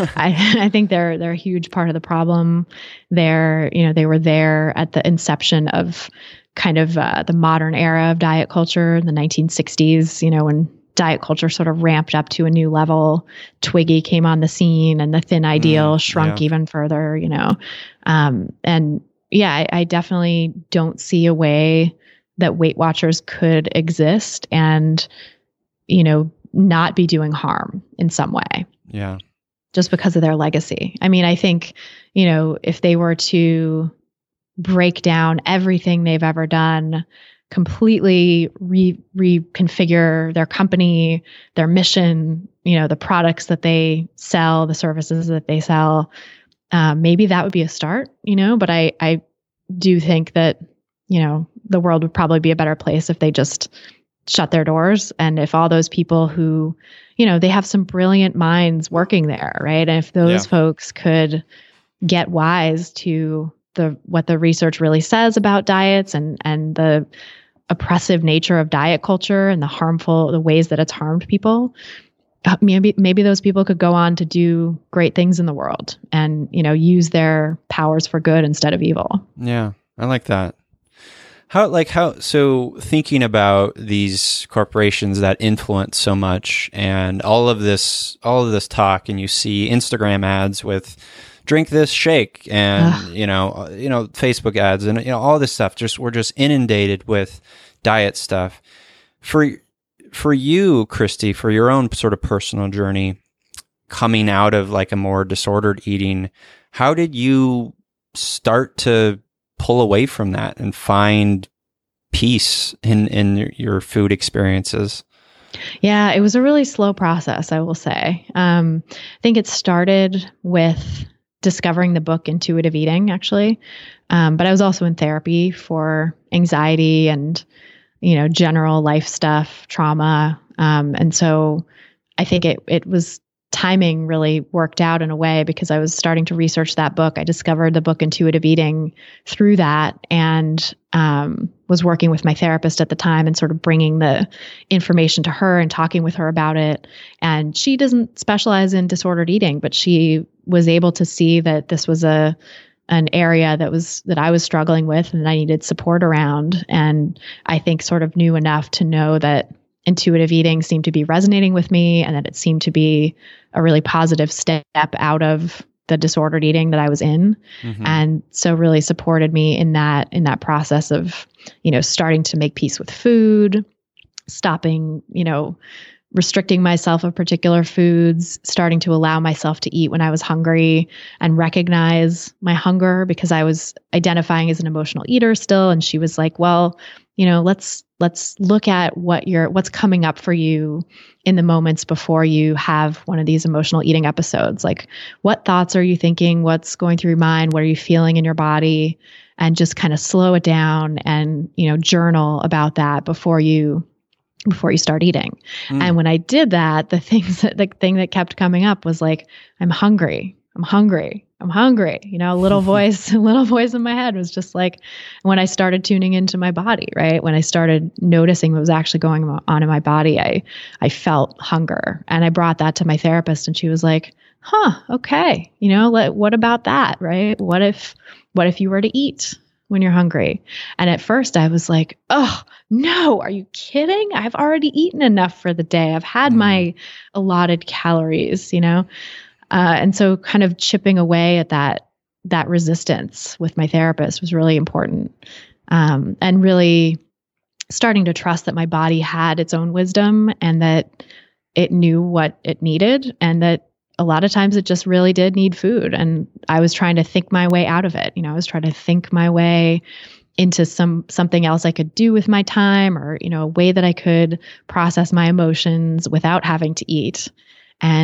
I I think they're they're a huge part of the problem. They're you know they were there at the inception of kind of uh, the modern era of diet culture in the nineteen sixties. You know, when diet culture sort of ramped up to a new level, Twiggy came on the scene, and the thin ideal mm, shrunk yeah. even further. You know, um, and yeah, I, I definitely don't see a way that Weight Watchers could exist and you know. not be doing harm in some way. Yeah. Just because of their legacy. I mean, I think, you know, if they were to break down everything they've ever done, completely re reconfigure their company, their mission, you know, the products that they sell, the services that they sell, um, maybe that would be a start, you know, but I, I do think that, you know, the world would probably be a better place if they just shut their doors. And if all those people who, you know, they have some brilliant minds working there, right? And if those yeah. folks could get wise to the what the research really says about diets and and the oppressive nature of diet culture and the harmful, the ways that it's harmed people, maybe maybe those people could go on to do great things in the world and, you know, use their powers for good instead of evil. Yeah, I like that. How, like, how, so thinking about these corporations that influence so much and all of this, all of this talk, and you see Instagram ads with drink this shake and, Ugh. you know, you know, Facebook ads and, you know, all this stuff, just, we're just inundated with diet stuff. For, for you, Christy, for your own sort of personal journey, coming out of like a more disordered eating, how did you start to pull away from that and find peace in, in your food experiences? Yeah, it was a really slow process, I will say. Um, I think it started with discovering the book Intuitive Eating, actually. Um, but I was also in therapy for anxiety and, you know, general life stuff, trauma. Um, and so I think it it was timing really worked out in a way because I was starting to research that book. I discovered the book Intuitive Eating through that and um, was working with my therapist at the time and sort of bringing the information to her and talking with her about it. And she doesn't specialize in disordered eating, but she was able to see that this was a an area that was that I was struggling with and I needed support around. And I think sort of knew enough to know that intuitive eating seemed to be resonating with me and that it seemed to be a really positive step out of the disordered eating that I was in. Mm-hmm. And so really supported me in that, in that process of, you know, starting to make peace with food, stopping, you know, restricting myself of particular foods, starting to allow myself to eat when I was hungry and recognize my hunger because I was identifying as an emotional eater still. And she was like, well, you know, let's, let's look at what you're, what's coming up for you in the moments before you have one of these emotional eating episodes. Like, what thoughts are you thinking? What's going through your mind? What are you feeling in your body? And just kind of slow it down and, you know, journal about that before you, before you start eating. Mm. And when I did that, the things that, the thing that kept coming up was like, I'm hungry. I'm hungry. I'm hungry. You know, a little voice, a little voice in my head was just like, when I started tuning into my body, right? When I started noticing what was actually going on in my body, I, I felt hunger. And I brought that to my therapist and she was like, huh, okay. You know, let, what about that? Right? What if, what if you were to eat when you're hungry? And at first I was like, oh no, are you kidding? I've already eaten enough for the day. I've had mm. my allotted calories, you know? Uh, and so kind of chipping away at that, that resistance with my therapist was really important. Um, and really starting to trust that my body had its own wisdom and that it knew what it needed and that a lot of times it just really did need food. And I was trying to think my way out of it. You know, I was trying to think my way into some, something else I could do with my time or, you know, a way that I could process my emotions without having to eat. And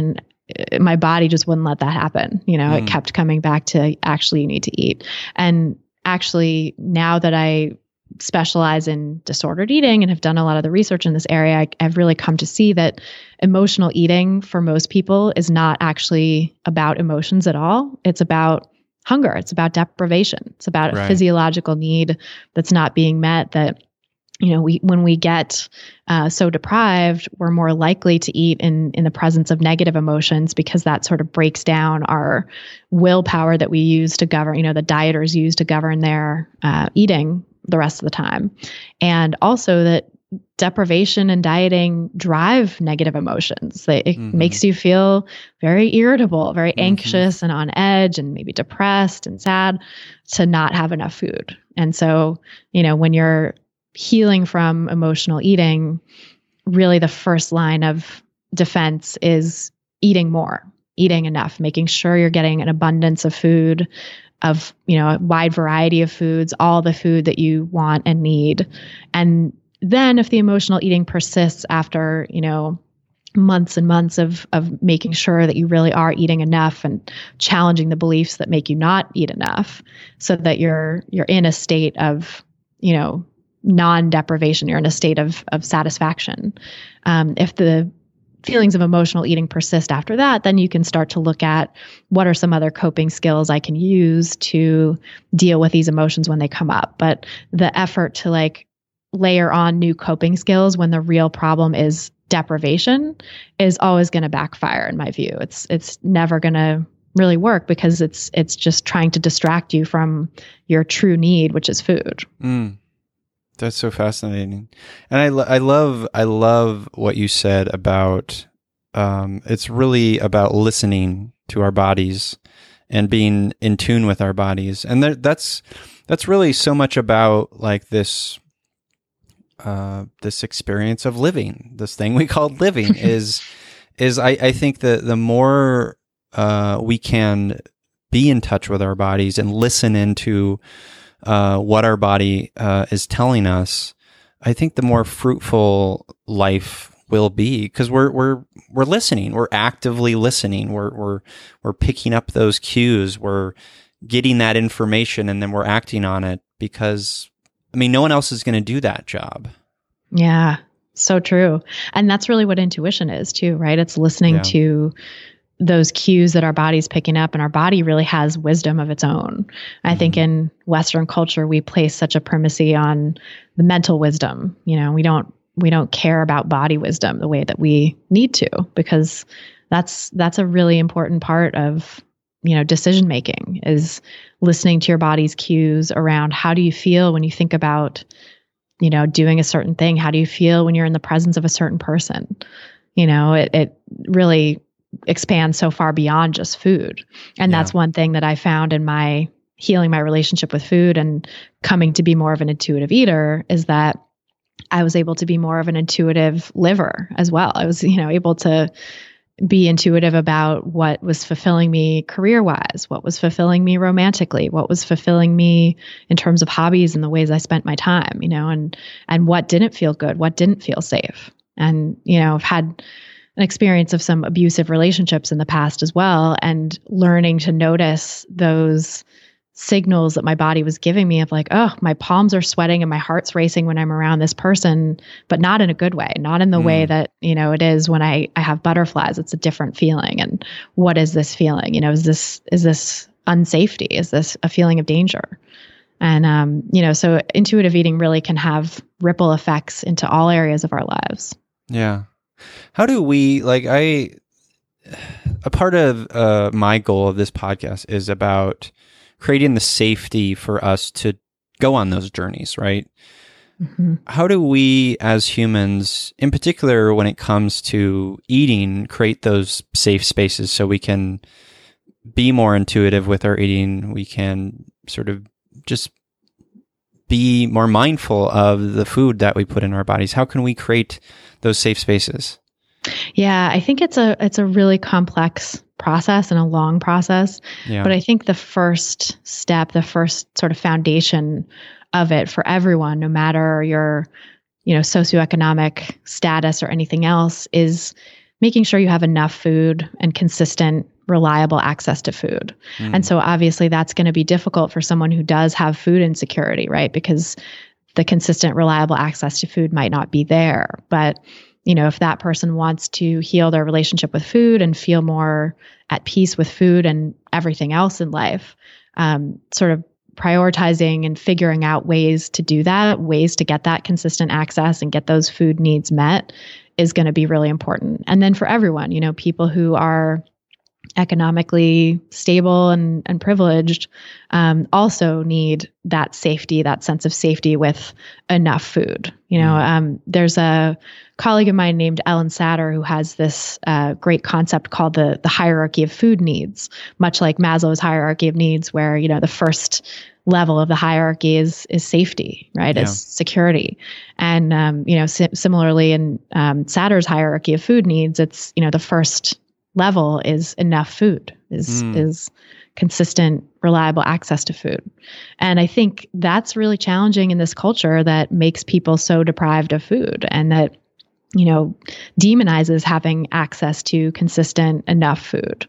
it, my body just wouldn't let that happen. You know, Mm. it kept coming back to actually you need to eat. And actually now that I specialize in disordered eating and have done a lot of the research in this area, I, I've really come to see that emotional eating for most people is not actually about emotions at all. It's about hunger. It's about deprivation. It's about Right. a physiological need that's not being met. That, you know, we when we get uh, so deprived, we're more likely to eat in in the presence of negative emotions, because that sort of breaks down our willpower that we use to govern. You know, the dieters use to govern their uh, eating the rest of the time. And also that deprivation and dieting drive negative emotions. They, it Mhm. makes you feel very irritable, very Mhm. anxious and on edge and maybe depressed and sad to not have enough food. And so, you know, when you're healing from emotional eating, really the first line of defense is eating more, eating enough, making sure you're getting an abundance of food, of, you know, a wide variety of foods, all the food that you want and need. And then if the emotional eating persists after, you know, months and months of of making sure that you really are eating enough and challenging the beliefs that make you not eat enough, so that you're you're in a state of, you know, non-deprivation, you're in a state of of satisfaction. Um, if the feelings of emotional eating persist after that, then you can start to look at what are some other coping skills I can use to deal with these emotions when they come up. But the effort to like layer on new coping skills when the real problem is deprivation is always going to backfire in my view. It's it's never going to really work, because it's it's just trying to distract you from your true need, which is food. Mm. That's so fascinating. And I, lo- I love, I love what you said about, um, it's really about listening to our bodies and being in tune with our bodies. And there, that's, that's really so much about like this, uh, this experience of living, this thing we call living is, is I, I think that the more, uh, we can be in touch with our bodies and listen into, uh, what our body uh, is telling us, I think the more fruitful life will be, because we're we're we're listening, we're actively listening, we're we're we're picking up those cues, we're getting that information, and then we're acting on it. Because I mean, no one else is going to do that job. Yeah, so true. And that's really what intuition is too, right? It's listening Yeah. to those cues that our body's picking up, and our body really has wisdom of its own. I Mm-hmm. think in Western culture, we place such a primacy on the mental wisdom. You know, we don't, we don't care about body wisdom the way that we need to, because that's, that's a really important part of, you know, decision making, is listening to your body's cues around how do you feel when you think about, you know, doing a certain thing? How do you feel when you're in the presence of a certain person? You know, it, it really expands so far beyond just food. And Yeah. that's one thing that I found in my healing my relationship with food and coming to be more of an intuitive eater, is that I was able to be more of an intuitive liver as well. I was, you know, able to be intuitive about what was fulfilling me career-wise, what was fulfilling me romantically, what was fulfilling me in terms of hobbies and the ways I spent my time, you know, and and what didn't feel good, what didn't feel safe. And, you know, I've had an experience of some abusive relationships in the past as well, and learning to notice those signals that my body was giving me of like, oh, my palms are sweating and my heart's racing when I'm around this person, but not in a good way, not in the Mm. way that, you know, it is when I, I have butterflies. It's a different feeling. And what is this feeling? You know, is this, is this unsafety? Is this a feeling of danger? And, um, you know, so intuitive eating really can have ripple effects into all areas of our lives. Yeah. How do we, like, I, a part of uh, my goal of this podcast is about creating the safety for us to go on those journeys, right? Mm-hmm. How do we as humans, in particular when it comes to eating, create those safe spaces so we can be more intuitive with our eating? We can sort of just be more mindful of the food that we put in our bodies. How can we create those safe spaces? Yeah, I think it's a it's a really complex process and a long process. Yeah. But I think the first step, the first sort of foundation of it for everyone, no matter your, you know, socioeconomic status or anything else, is making sure you have enough food and consistent, reliable access to food. Mm. And so obviously that's going to be difficult for someone who does have food insecurity, right? Because the consistent, reliable access to food might not be there. But, you know, if that person wants to heal their relationship with food and feel more at peace with food and everything else in life, um, sort of prioritizing and figuring out ways to do that, ways to get that consistent access and get those food needs met is going to be really important. And then for everyone, you know, people who are economically stable and, and privileged um, also need that safety, that sense of safety with enough food. You know, mm. um, there's a colleague of mine named Ellen Satter who has this uh, great concept called the the hierarchy of food needs, much like Maslow's hierarchy of needs, where, you know, the first level of the hierarchy is is safety, right? Yeah. Is security. And, um, you know, si- similarly in um, Satter's hierarchy of food needs, it's, you know, the first level is enough food, is mm. is consistent, reliable access to food. And I think that's really challenging in this culture that makes people so deprived of food and that, you know, demonizes having access to consistent, enough food.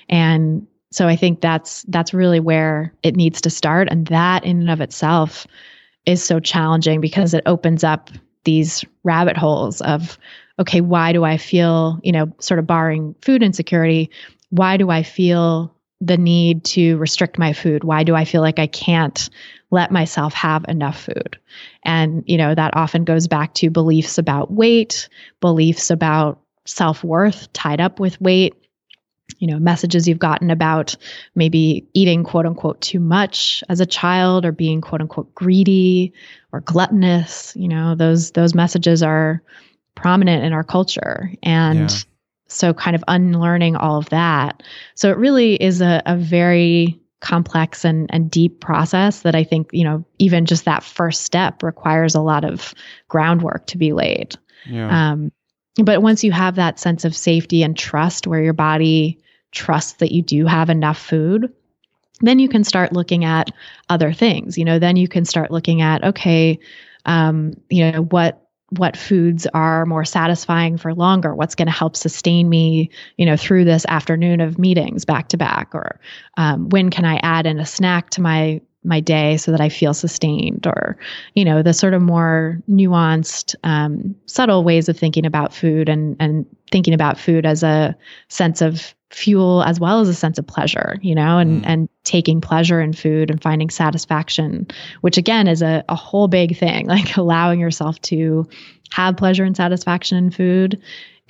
And so I think that's that's really where it needs to start. And that in and of itself is so challenging because it opens up these rabbit holes of, okay, why do I feel, you know, sort of barring food insecurity, why do I feel the need to restrict my food? Why do I feel like I can't let myself have enough food? And, you know, that often goes back to beliefs about weight, beliefs about self-worth tied up with weight, you know, messages you've gotten about maybe eating quote unquote too much as a child or being quote unquote greedy or gluttonous. You know, those, those messages are prominent in our culture. And yeah. so kind of unlearning all of that. So it really is a, a very complex and, and deep process that I think, you know, even just that first step requires a lot of groundwork to be laid. Yeah. Um, but once you have that sense of safety and trust where your body trusts that you do have enough food, then you can start looking at other things. You know, then you can start looking at, okay, um, you know, what what foods are more satisfying for longer? What's going to help sustain me, you know, through this afternoon of meetings back to back? Or um, when can I add in a snack to my my day so that I feel sustained? Or, you know, the sort of more nuanced, um, subtle ways of thinking about food and and thinking about food as a sense of fuel as well as a sense of pleasure, you know, and, mm. and taking pleasure in food and finding satisfaction, which again is a, a whole big thing. Like allowing yourself to have pleasure and satisfaction in food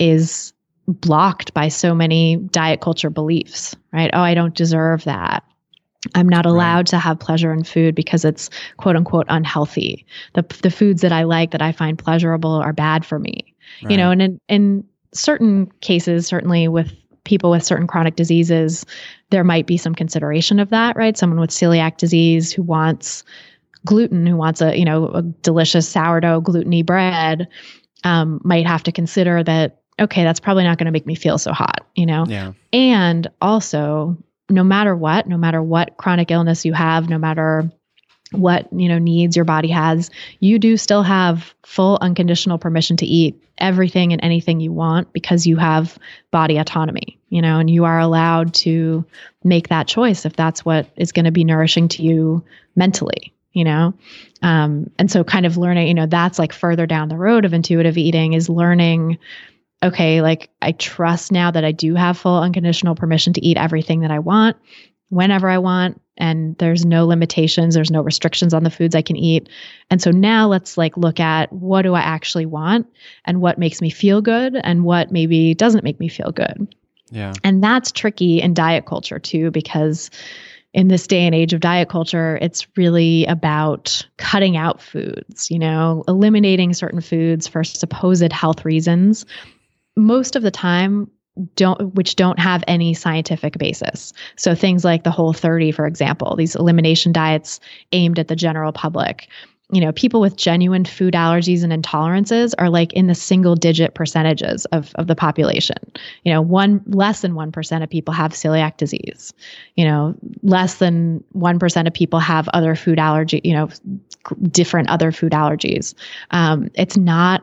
is blocked by so many diet culture beliefs, right? Oh, I don't deserve that. I'm not allowed right. to have pleasure in food because it's quote unquote unhealthy. The the foods that I like, that I find pleasurable are bad for me, right. you know, and in, in certain cases, certainly with people with certain chronic diseases, there might be some consideration of that, right? Someone with celiac disease who wants gluten, who wants a, you know, a delicious sourdough gluten-y bread, um, might have to consider that, okay, that's probably not going to make me feel so hot, you know? Yeah. And also, no matter what, no matter what chronic illness you have, no matter what, you know, needs your body has, you do still have full unconditional permission to eat everything and anything you want because you have body autonomy, you know, and you are allowed to make that choice if that's what is going to be nourishing to you mentally, you know? Um, and so kind of learning, you know, that's like further down the road of intuitive eating is learning, okay, like I trust now that I do have full unconditional permission to eat everything that I want, whenever I want. And there's no limitations, there's no restrictions on the foods I can eat. And so now let's like look at what do I actually want and what makes me feel good and what maybe doesn't make me feel good. Yeah. And that's tricky in diet culture too, because in this day and age of diet culture, it's really about cutting out foods, you know, eliminating certain foods for supposed health reasons. Most of the time, don't which don't have any scientific basis. So things like the Whole thirty, for example, these elimination diets aimed at the general public. You know, people with genuine food allergies and intolerances are like in the single digit percentages of, of the population. You know, one less than one percent of people have celiac disease. You know, less than one percent of people have other food allergy, you know, different other food allergies. Um, it's not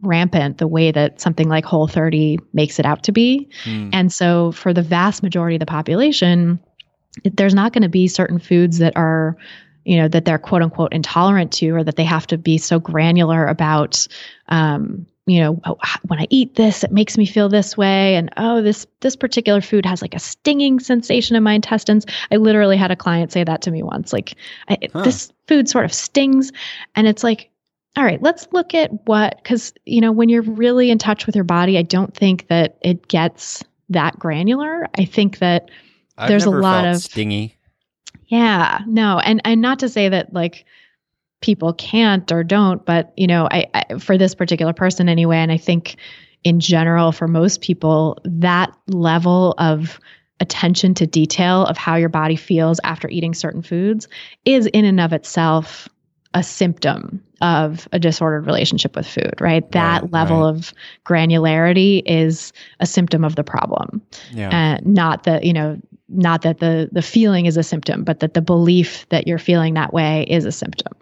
rampant the way that something like Whole thirty makes it out to be. Mm. And so for the vast majority of the population, there's not going to be certain foods that are, you know, that they're quote unquote intolerant to, or that they have to be so granular about, um, you know, oh, when I eat this, it makes me feel this way. And, oh, this, this particular food has like a stinging sensation in my intestines. I literally had a client say that to me once, like I, huh. this food sort of stings. And it's like, all right, let's look at what, because, you know, when you're really in touch with your body, I don't think that it gets that granular. I think that I've there's never a lot felt of stingy. Yeah, no. And, and not to say that like people can't or don't, but, you know, I, I for this particular person anyway, and I think in general for most people, that level of attention to detail of how your body feels after eating certain foods is in and of itself a symptom of a disordered relationship with food, right? That right, level right. of granularity is a symptom of the problem. Yeah. And not that, you know, not that the the feeling is a symptom, but that the belief that you're feeling that way is a symptom.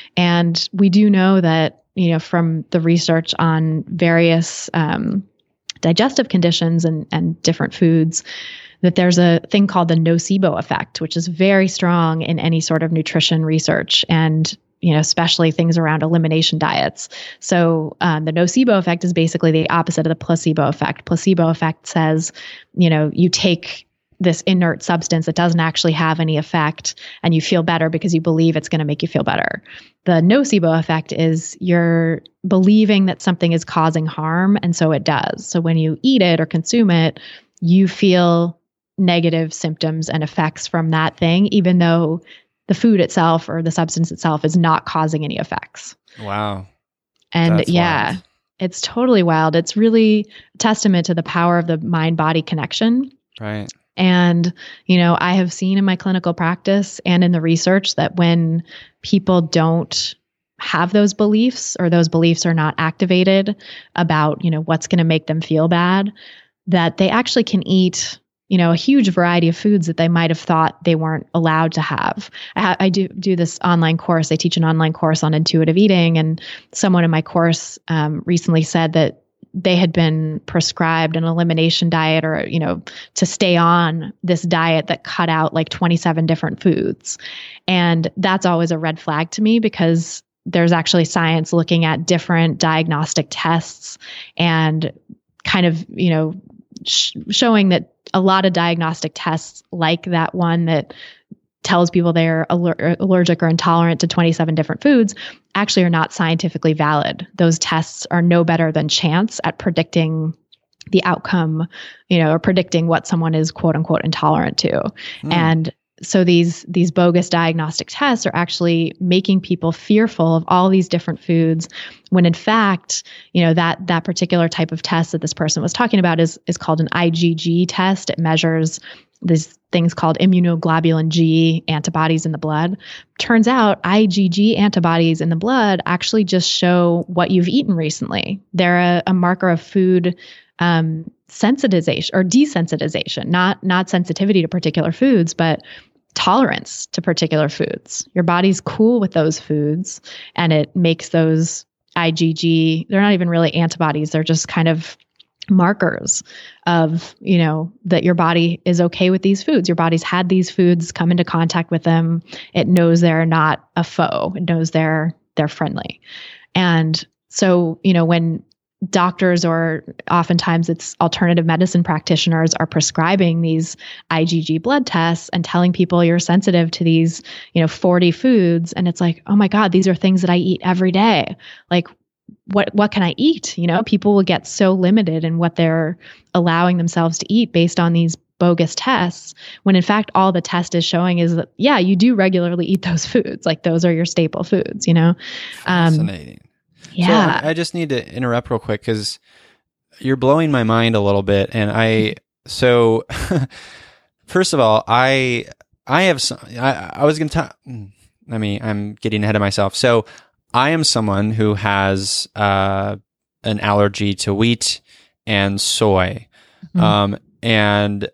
And we do know that, you know, from the research on various um, digestive conditions and, and different foods, that there's a thing called the nocebo effect, which is very strong in any sort of nutrition research, and you know, especially things around elimination diets. So um, the nocebo effect is basically the opposite of the placebo effect. Placebo effect says, you know, you take this inert substance that doesn't actually have any effect and you feel better because you believe it's going to make you feel better. The nocebo effect is you're believing that something is causing harm, and so it does. So when you eat it or consume it, you feel negative symptoms and effects from that thing, even though the food itself or the substance itself is not causing any effects. Wow. And That's yeah, wild. It's totally wild. It's really a testament to the power of the mind-body connection. Right. And, you know, I have seen in my clinical practice and in the research that when people don't have those beliefs, or those beliefs are not activated about, you know, what's going to make them feel bad, that they actually can eat, you know, a huge variety of foods that they might have thought they weren't allowed to have. I, ha- I do do this online course. I teach an online course on intuitive eating, and someone in my course um, recently said that they had been prescribed an elimination diet, or, you know, to stay on this diet that cut out like twenty-seven different foods. And that's always a red flag to me, because there's actually science looking at different diagnostic tests and kind of, you know, sh- showing that a lot of diagnostic tests like that one that tells people they're aller- allergic or intolerant to twenty-seven different foods actually are not scientifically valid. Those tests are no better than chance at predicting the outcome, you know, or predicting what someone is quote unquote intolerant to. Mm. And so these these bogus diagnostic tests are actually making people fearful of all these different foods, when in fact, you know, that that particular type of test that this person was talking about is is called an I G G test. It measures these things called immunoglobulin G antibodies in the blood. Turns out I G G antibodies in the blood actually just show what you've eaten recently. They're a, a marker of food um, sensitization or desensitization, not not sensitivity to particular foods, but tolerance to particular foods. Your body's cool with those foods, and it makes those I G G, they're not even really antibodies, they're just kind of markers of, you know, that your body is okay with these foods. Your body's had these foods, come into contact with them. It knows they're not a foe. It knows they're they're friendly. And so, you know, when doctors, or oftentimes it's alternative medicine practitioners, are prescribing these I G G blood tests and telling people you're sensitive to these, you know, forty foods. And it's like, oh my God, these are things that I eat every day. Like, what, what can I eat? You know, people will get so limited in what they're allowing themselves to eat based on these bogus tests, when in fact, all the test is showing is that, yeah, you do regularly eat those foods. Like, those are your staple foods, you know? Fascinating. Um, Yeah. So I just need to interrupt real quick, because you're blowing my mind a little bit. And I, so first of all, I, I have some, I, I was going to talk, I mean, I'm getting ahead of myself. So I am someone who has uh, an allergy to wheat and soy. Mm-hmm. Um, and,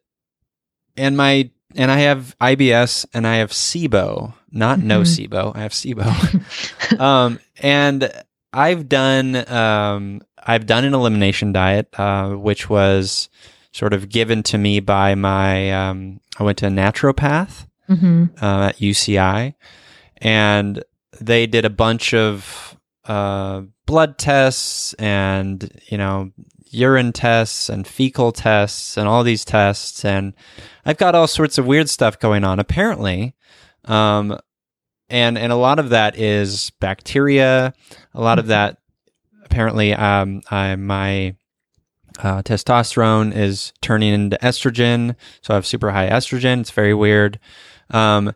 and my, and I have I B S and I have SIBO, not mm-hmm. nocebo. I have SIBO. um, and I've done, um, I've done an elimination diet, uh, which was sort of given to me by my, um, I went to a naturopath Mm-hmm. uh, at U C I, and they did a bunch of uh, blood tests and, you know, urine tests and fecal tests and all these tests. And I've got all sorts of weird stuff going on, apparently. Um, and, and a lot of that is bacteria. A lot of that, apparently, um, I, my uh, testosterone is turning into estrogen. So I have super high estrogen. It's very weird. Um,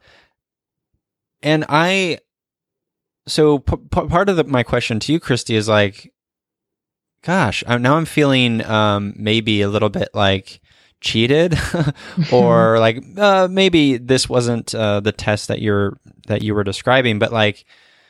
and I, so p- p- part of the, my question to you, Christy, is like, gosh, I'm, now I'm feeling, um, maybe a little bit like cheated or like, uh, maybe this wasn't, uh, the test that you're, that you were describing, but like,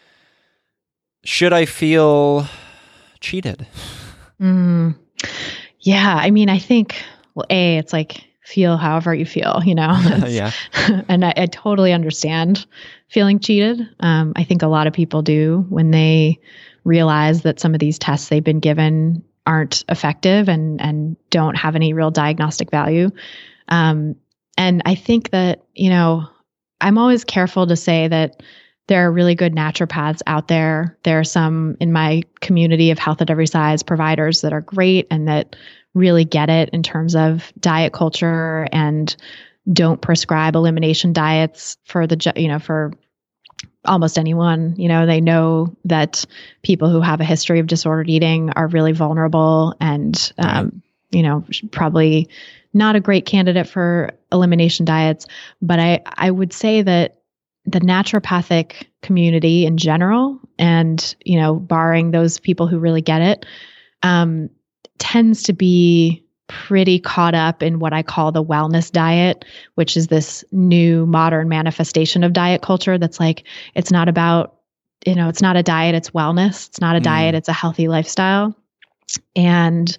should I feel cheated? Mm. Yeah. I mean, I think, well, A, it's like, feel however you feel, you know? Yeah. And I, I totally understand feeling cheated. Um, I think a lot of people do when they realize that some of these tests they've been given aren't effective and, and don't have any real diagnostic value. Um, and I think that, you know, I'm always careful to say that there are really good naturopaths out there. There are some in my community of health at every size providers that are great and that really get it in terms of diet culture and don't prescribe elimination diets for the, you know, for almost anyone. You know, they know that people who have a history of disordered eating are really vulnerable and, um, you know, probably not a great candidate for elimination diets. But I, I would say that the naturopathic community in general, and, you know, barring those people who really get it, um, tends to be pretty caught up in what I call the wellness diet, which is this new modern manifestation of diet culture that's like, it's not about, you know, it's not a diet, it's wellness. It's not a mm. diet, it's a healthy lifestyle. And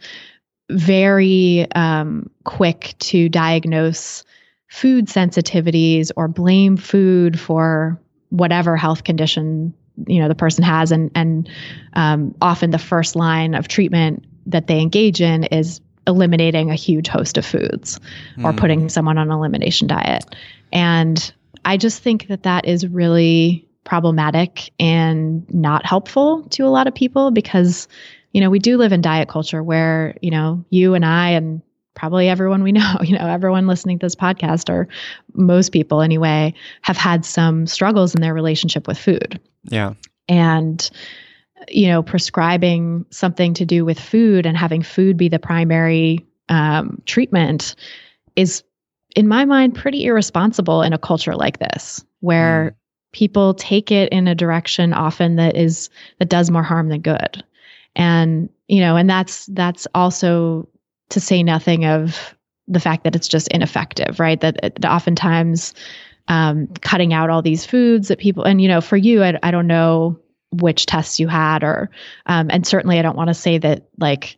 very um, quick to diagnose food sensitivities or blame food for whatever health condition, you know, the person has. And, and um, often the first line of treatment that they engage in is eliminating a huge host of foods mm. or putting someone on an elimination diet. And I just think that that is really problematic and not helpful to a lot of people because, you know, we do live in diet culture where, you know, you and I and probably everyone we know, you know, everyone listening to this podcast, or most people anyway, have had some struggles in their relationship with food. Yeah. And you know, prescribing something to do with food and having food be the primary um, treatment is, in my mind, pretty irresponsible in a culture like this, where mm. people take it in a direction often that is that does more harm than good. And you know, and that's that's also to say nothing of the fact that it's just ineffective, right? That, that oftentimes um, cutting out all these foods that people, and you know, for you, I, I don't know which tests you had, or, um, and certainly I don't want to say that like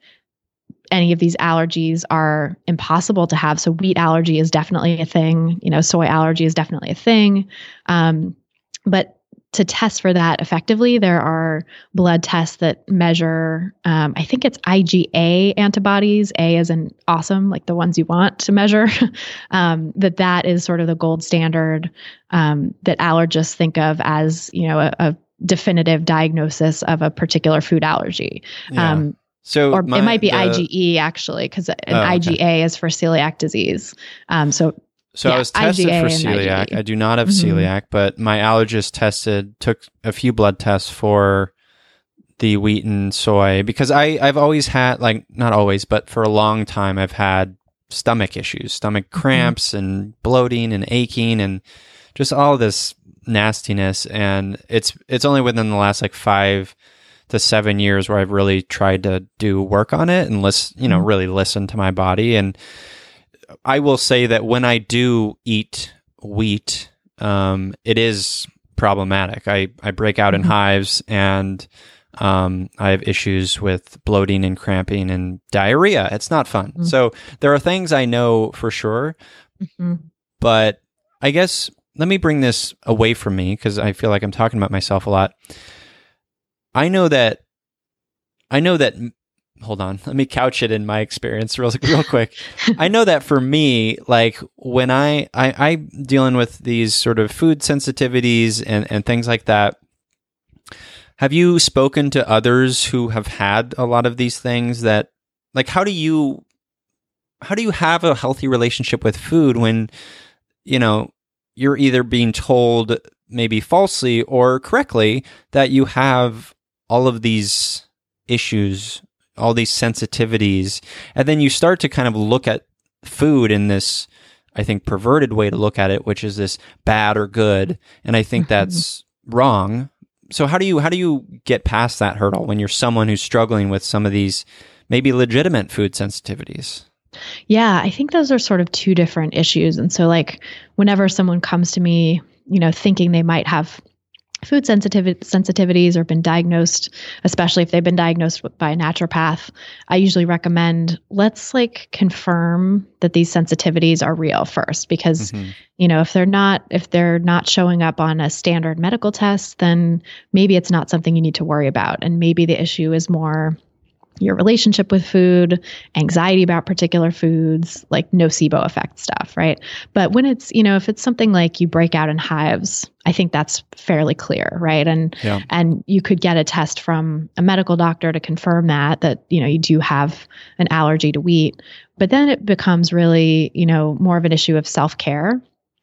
any of these allergies are impossible to have. So wheat allergy is definitely a thing, you know, soy allergy is definitely a thing. Um, but to test for that effectively, there are blood tests that measure, um, I think it's I G A antibodies, A as in awesome, like the ones you want to measure, um, that that is sort of the gold standard, um, that allergists think of as, you know, a, a definitive diagnosis of a particular food allergy. Yeah. Um, so or my, it might be the, I G E actually, because an oh, okay. I G A is for celiac disease. Um, so So yeah, I was tested I G A for and celiac. I G E. I do not have Mm-hmm. celiac, but my allergist tested, took a few blood tests for the wheat and soy because I, I've always had, like, not always, but for a long time, I've had stomach issues, stomach cramps mm-hmm. and bloating and aching and just all this nastiness. And it's, it's only within the last like five to seven years where I've really tried to do work on it and listen, you know, mm-hmm. really listen to my body. And I will say that when I do eat wheat, um, it is problematic. I, I break out mm-hmm. in hives and um, I have issues with bloating and cramping and diarrhea. It's not fun. Mm-hmm. So there are things I know for sure, mm-hmm. but I guess let me bring this away from me because I feel like I'm talking about myself a lot. I know that I know that hold on, let me couch it in my experience real, real quick. I know that for me, like when I, I, I'm dealing with these sort of food sensitivities and, and things like that. Have you spoken to others who have had a lot of these things that, like, how do you, how do you have a healthy relationship with food when, you know, you're either being told maybe falsely or correctly that you have all of these issues, all these sensitivities, and then you start to kind of look at food in this, I think, perverted way to look at it, which is this bad or good, and I think that's wrong. So how do you how do you get past that hurdle when you're someone who's struggling with some of these maybe legitimate food sensitivities? Yeah, I think those are sort of two different issues. And so like whenever someone comes to me, you know, thinking they might have food sensitiv- sensitivities or been diagnosed, especially if they've been diagnosed by a naturopath, I usually recommend let's like confirm that these sensitivities are real first, because, mm-hmm. you know, if they're not, if they're not showing up on a standard medical test, then maybe it's not something you need to worry about. And maybe the issue is more your relationship with food, anxiety about particular foods, like nocebo effect stuff, right? But when it's, you know, if it's something like you break out in hives, I think that's fairly clear, right? And yeah. and you could get a test from a medical doctor to confirm that, that, you know, you do have an allergy to wheat. But then it becomes really, you know, more of an issue of self-care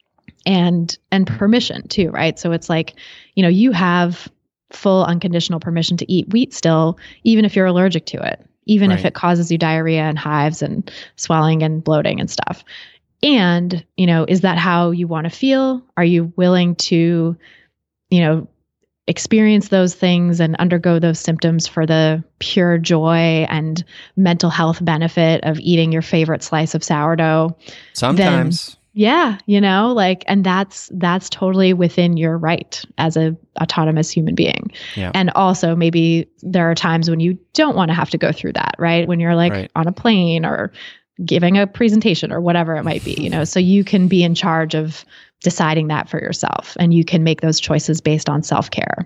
and and permission too, right? So it's like, you know, you have full unconditional permission to eat wheat still, even if you're allergic to it, even right. if it causes you diarrhea and hives and swelling and bloating and stuff. And, you know, is that how you want to feel? Are you willing to, you know, experience those things and undergo those symptoms for the pure joy and mental health benefit of eating your favorite slice of sourdough? Sometimes. Then, yeah, you know, like, and that's, that's totally within your right as a autonomous human being. Yeah. And also maybe there are times when you don't want to have to go through that, right? When you're like right. on a plane or giving a presentation or whatever it might be, you know, so you can be in charge of deciding that for yourself, and you can make those choices based on self-care.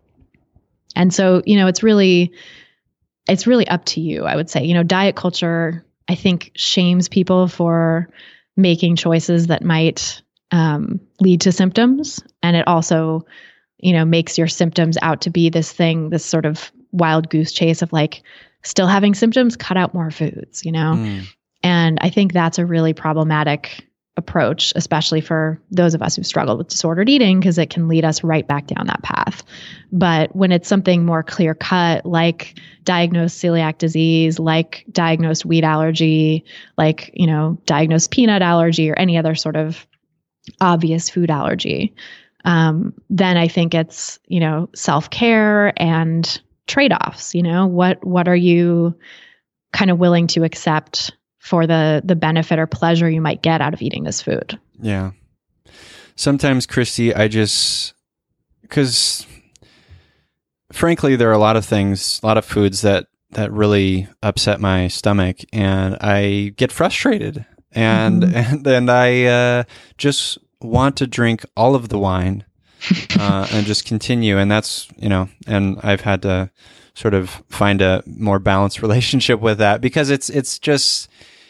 And so, you know, it's really, it's really up to you, I would say. You know, diet culture, I think, shames people for making choices that might um, lead to symptoms. And it also, you know, makes your symptoms out to be this thing, this sort of wild goose chase of like still having symptoms, cut out more foods, you know? Mm. And I think that's a really problematic approach, especially for those of us who struggle with disordered eating, because it can lead us right back down that path. But when it's something more clear cut, like diagnosed celiac disease, like diagnosed wheat allergy, like, you know, diagnosed peanut allergy or any other sort of obvious food allergy, um, then I think it's, you know, self-care and trade-offs. You know, what, what are you kind of willing to accept for the the benefit or pleasure you might get out of eating this food? Yeah. Sometimes, Christy, I just, because frankly, there are a lot of things, a lot of foods that, that really upset my stomach, and I get frustrated, and mm-hmm. and, and I uh, just want to drink all of the wine uh, and just continue. And that's, you know, and I've had to sort of find a more balanced relationship with that, because it's it's just,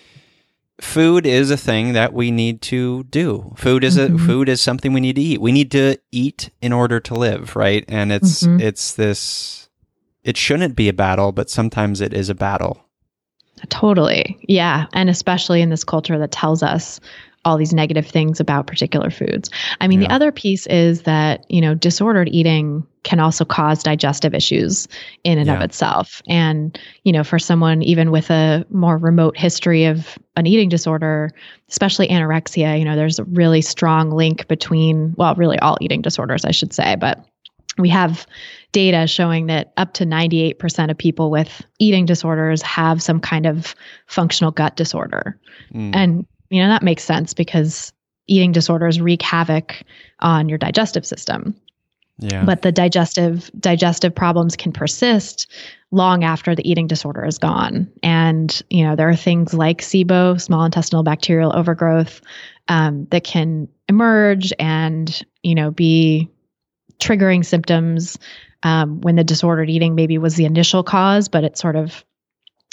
food is a thing that we need to do. Food is mm-hmm. a food is something we need to eat. We need to eat in order to live, right? And it's mm-hmm. it's this, it shouldn't be a battle, but sometimes it is a battle. Totally. Yeah. And especially in this culture that tells us all these negative things about particular foods. I mean, yeah. the other piece is that, you know, disordered eating can also cause digestive issues in and yeah. of itself. And, you know, for someone even with a more remote history of an eating disorder, especially anorexia, you know, there's a really strong link between, well, really all eating disorders, I should say, but we have data showing that up to ninety-eight percent of people with eating disorders have some kind of functional gut disorder. Mm. And you know, that makes sense because eating disorders wreak havoc on your digestive system. Yeah. But the digestive digestive problems can persist long after the eating disorder is gone. And, you know, there are things like SIBO, small intestinal bacterial overgrowth, um, that can emerge and, you know, be triggering symptoms um, when the disordered eating maybe was the initial cause, but it sort of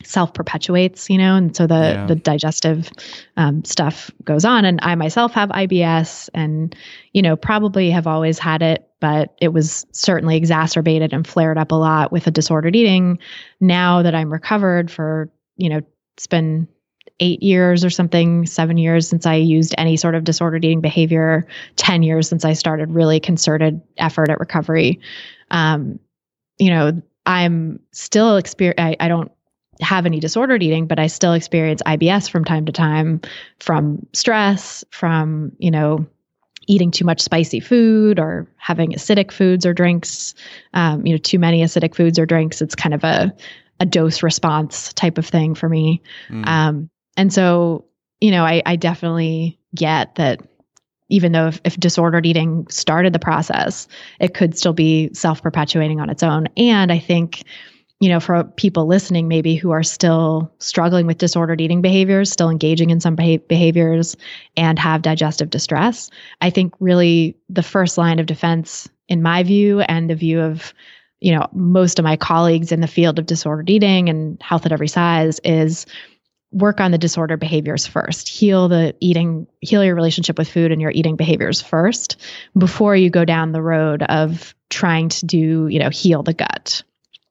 self-perpetuates, you know, and so the Yeah. the digestive um, stuff goes on. And I myself have I B S, and you know, probably have always had it, but it was certainly exacerbated and flared up a lot with a disordered eating. Now that I'm recovered for, you know, it's been eight years or something, seven years since I used any sort of disordered eating behavior, ten years since I started really concerted effort at recovery. Um, you know, I'm still experience. I, I don't have any disordered eating, but I still experience I B S from time to time from stress, from, you know, eating too much spicy food or having acidic foods or drinks, um, you know, too many acidic foods or drinks. It's kind of a, a dose response type of thing for me. Mm. Um, and so, you know, I, I definitely get that even though if, if disordered eating started the process, it could still be self-perpetuating on its own. And I think, you know, for people listening, maybe who are still struggling with disordered eating behaviors, still engaging in some beha- behaviors and have digestive distress, I think really the first line of defense, in my view, and the view of, you know, most of my colleagues in the field of disordered eating and health at every size, is work on the disordered behaviors first. Heal the eating, heal your relationship with food and your eating behaviors first before you go down the road of trying to do, you know, heal the gut.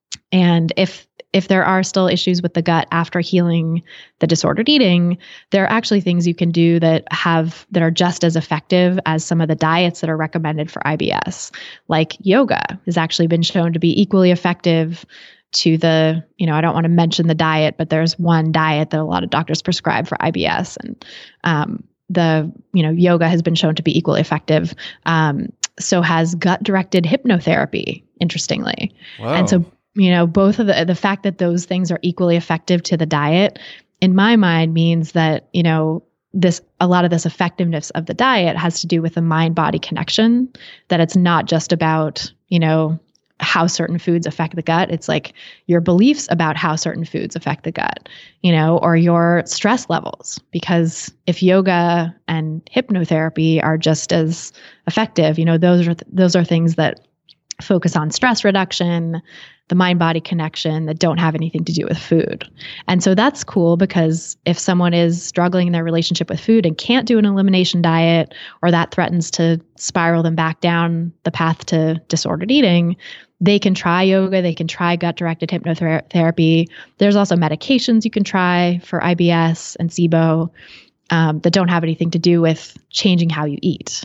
And if if there are still issues with the gut after healing the disordered eating, there are actually things you can do that have that are just as effective as some of the diets that are recommended for I B S. Like yoga has actually been shown to be equally effective to the, you know, I don't want to mention the diet, but there's one diet that a lot of doctors prescribe for I B S, and um, the, you know, yoga has been shown to be equally effective. Um, so has gut-directed hypnotherapy, interestingly. Whoa. And so, you know, both of the, the fact that those things are equally effective to the diet, in my mind, means that, you know, this, a lot of this effectiveness of the diet has to do with the mind-body connection, that it's not just about, you know, how certain foods affect the gut. It's like your beliefs about how certain foods affect the gut, you know, or your stress levels. Because if yoga and hypnotherapy are just as effective, you know, those are, th- those are things that focus on stress reduction, the mind-body connection, that don't have anything to do with food. And so that's cool, because if someone is struggling in their relationship with food and can't do an elimination diet, or that threatens to spiral them back down the path to disordered eating, they can try yoga, they can try gut-directed hypnotherapy. There's also medications you can try for I B S and S I B O um, that don't have anything to do with changing how you eat.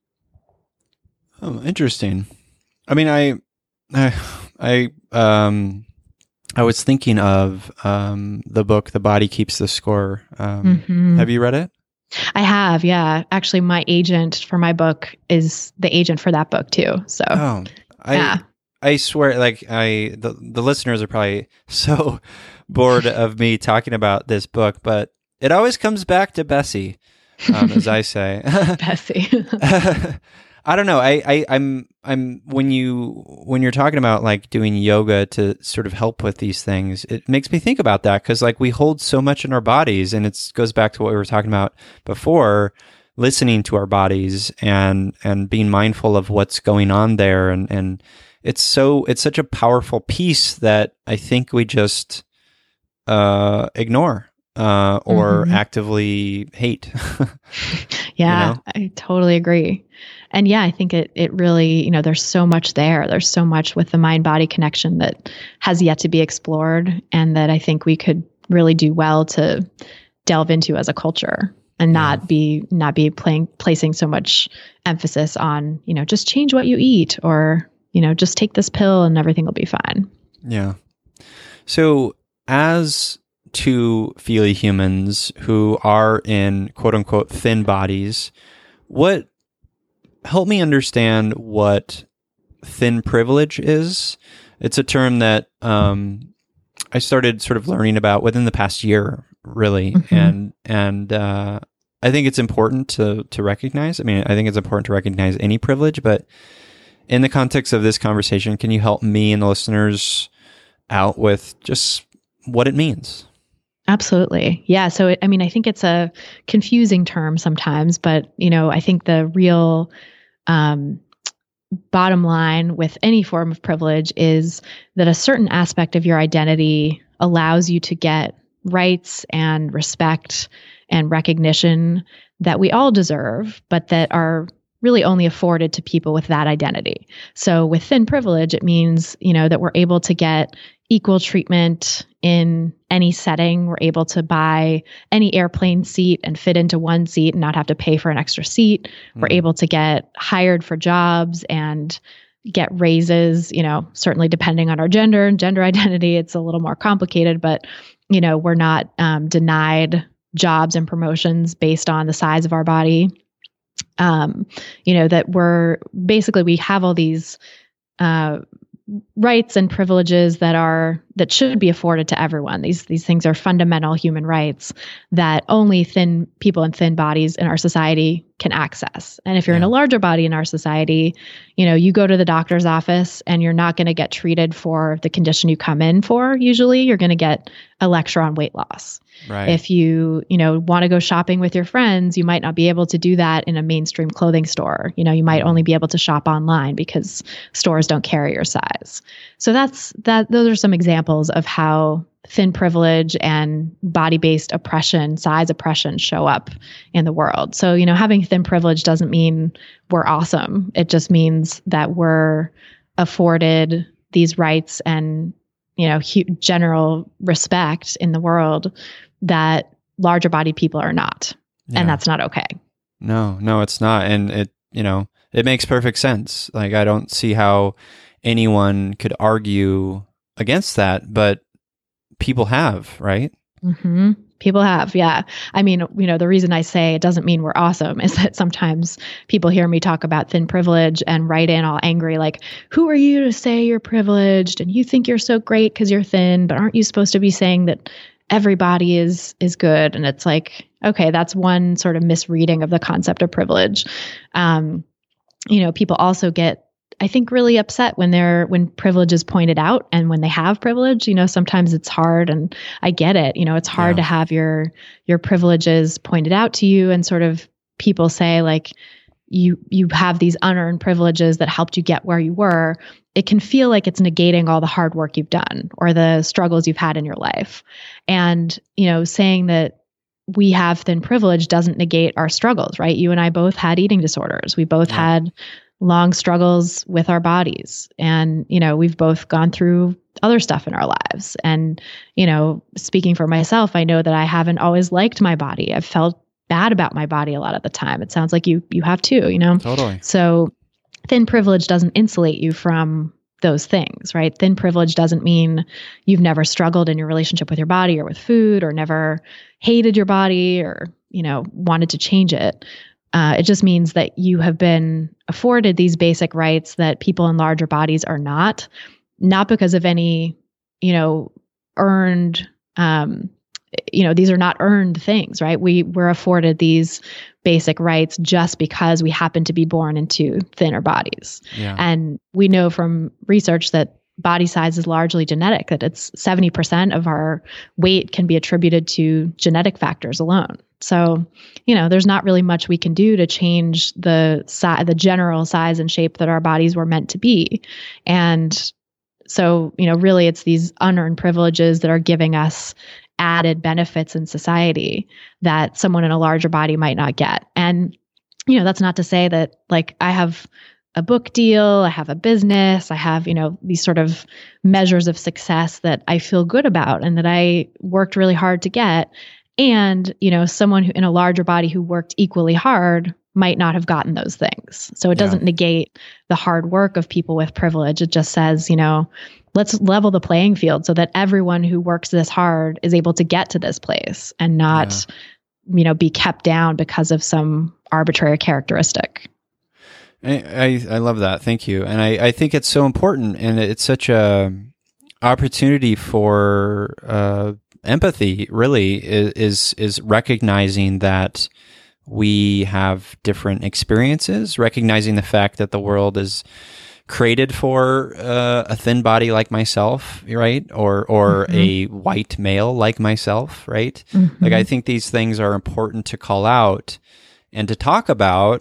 Oh, interesting. I mean, I, I, I, um, I was thinking of um, the book "The Body Keeps the Score." Um, Mm-hmm. Have you read it? I have, yeah. Actually, my agent for my book is the agent for that book too. So, Oh, I, yeah. I swear, like I, the the listeners are probably so bored of me talking about this book, but it always comes back to Bessie, um, as I say. Bessie. I don't know. I, I, I'm, I'm when you when you're talking about like doing yoga to sort of help with these things, it makes me think about that, because like we hold so much in our bodies, and it goes back to what we were talking about before, listening to our bodies and and being mindful of what's going on there, and and it's so it's such a powerful piece that I think we just uh, ignore uh, or Mm-hmm. actively hate. Yeah, You know? I totally agree. And yeah, I think it it really, you know, there's so much there. There's so much with the mind-body connection that has yet to be explored, and that I think we could really do well to delve into as a culture, and Yeah. not be not be playing placing so much emphasis on, you know, just change what you eat, or, you know, just take this pill and everything will be fine. Yeah. So, as two feely humans who are in quote unquote thin bodies, what help me understand what thin privilege is? It's a term that um, I started sort of learning about within the past year, really, Mhm. and and uh, I think it's important to to recognize. I mean, I think it's important to recognize any privilege, but in the context of this conversation, can you help me and the listeners out with just what it means? Absolutely. Yeah. So, it, I mean, I think it's a confusing term sometimes, but, you know, I think the real um, bottom line with any form of privilege is that a certain aspect of your identity allows you to get rights and respect and recognition that we all deserve, but that are really only afforded to people with that identity. So with thin privilege, it means, you know, that we're able to get equal treatment in any setting. We're able to buy any airplane seat and fit into one seat and not have to pay for an extra seat. Mm-hmm. We're able to get hired for jobs and get raises, you know, certainly depending on our gender and gender identity, it's a little more complicated, but, you know, we're not um, denied jobs and promotions based on the size of our body. Um, you know, that we're basically, we have all these uh, rights and privileges that are, that should be afforded to everyone. These, these things are fundamental human rights that only thin people in thin bodies in our society can access. And if you're yeah. in a larger body in our society, you know, you go to the doctor's office and you're not going to get treated for the condition you come in for. Usually you're going to get a lecture on weight loss. Right. If you, you know, want to go shopping with your friends, you might not be able to do that in a mainstream clothing store. You know, you might only be able to shop online because stores don't carry your size. So that's that. Those are some examples of how thin privilege and body-based oppression, size oppression show up in the world. So, you know, having thin privilege doesn't mean we're awesome. It just means that we're afforded these rights and, you know, hu- general respect in the world that larger body people are not. Yeah. And that's not okay. No, no, it's not. And it, you know, it makes perfect sense. Like, I don't see how anyone could argue against that, but people have, right? Mm-hmm. People have, yeah. I mean, you know, the reason I say it doesn't mean we're awesome is that sometimes people hear me talk about thin privilege and write in all angry, like, who are you to say you're privileged and you think you're so great because you're thin, but aren't you supposed to be saying that everybody is is good? And it's like, okay, that's one sort of misreading of the concept of privilege. Um, you know, people also get, I think, really upset when they're when privilege is pointed out and when they have privilege. You know, sometimes it's hard, and I get it. You know, it's hard yeah. to have your your privileges pointed out to you, and sort of people say like you you have these unearned privileges that helped you get where you were. It can feel like it's negating all the hard work you've done or the struggles you've had in your life. And, you know, saying that we have thin privilege doesn't negate our struggles, right? You and I both had eating disorders. We both yeah. had long struggles with our bodies. And, you know, we've both gone through other stuff in our lives. And, you know, speaking for myself, I know that I haven't always liked my body. I've felt bad about my body a lot of the time. It sounds like you you have too, you know? Totally. So thin privilege doesn't insulate you from those things, right? Thin privilege doesn't mean you've never struggled in your relationship with your body or with food, or never hated your body, or, you know, wanted to change it. Uh, it just means that you have been afforded these basic rights that people in larger bodies are not, not because of any, you know, earned, um, you know, these are not earned things, right? We were afforded these basic rights just because we happen to be born into thinner bodies. Yeah. And we know from research that body size is largely genetic, that it's seventy percent of our weight can be attributed to genetic factors alone. So, you know, there's not really much we can do to change the si- the general size and shape that our bodies were meant to be. And so, you know, really it's these unearned privileges that are giving us added benefits in society that someone in a larger body might not get. And, you know, that's not to say that, like, I have a book deal, I have a business, I have, you know, these sort of measures of success that I feel good about and that I worked really hard to get. And, you know, someone who in a larger body who worked equally hard might not have gotten those things. So it doesn't yeah. negate the hard work of people with privilege. It just says, you know, let's level the playing field so that everyone who works this hard is able to get to this place and not, yeah. you know, be kept down because of some arbitrary characteristic. I, I, I love that. Thank you. And I, I think it's so important, and it's such a opportunity for uh, empathy, really, is, is is recognizing that we have different experiences, recognizing the fact that the world is created for uh, a thin body like myself, right? Or or mm-hmm. a white male like myself, right? Mm-hmm. Like, I think these things are important to call out and to talk about,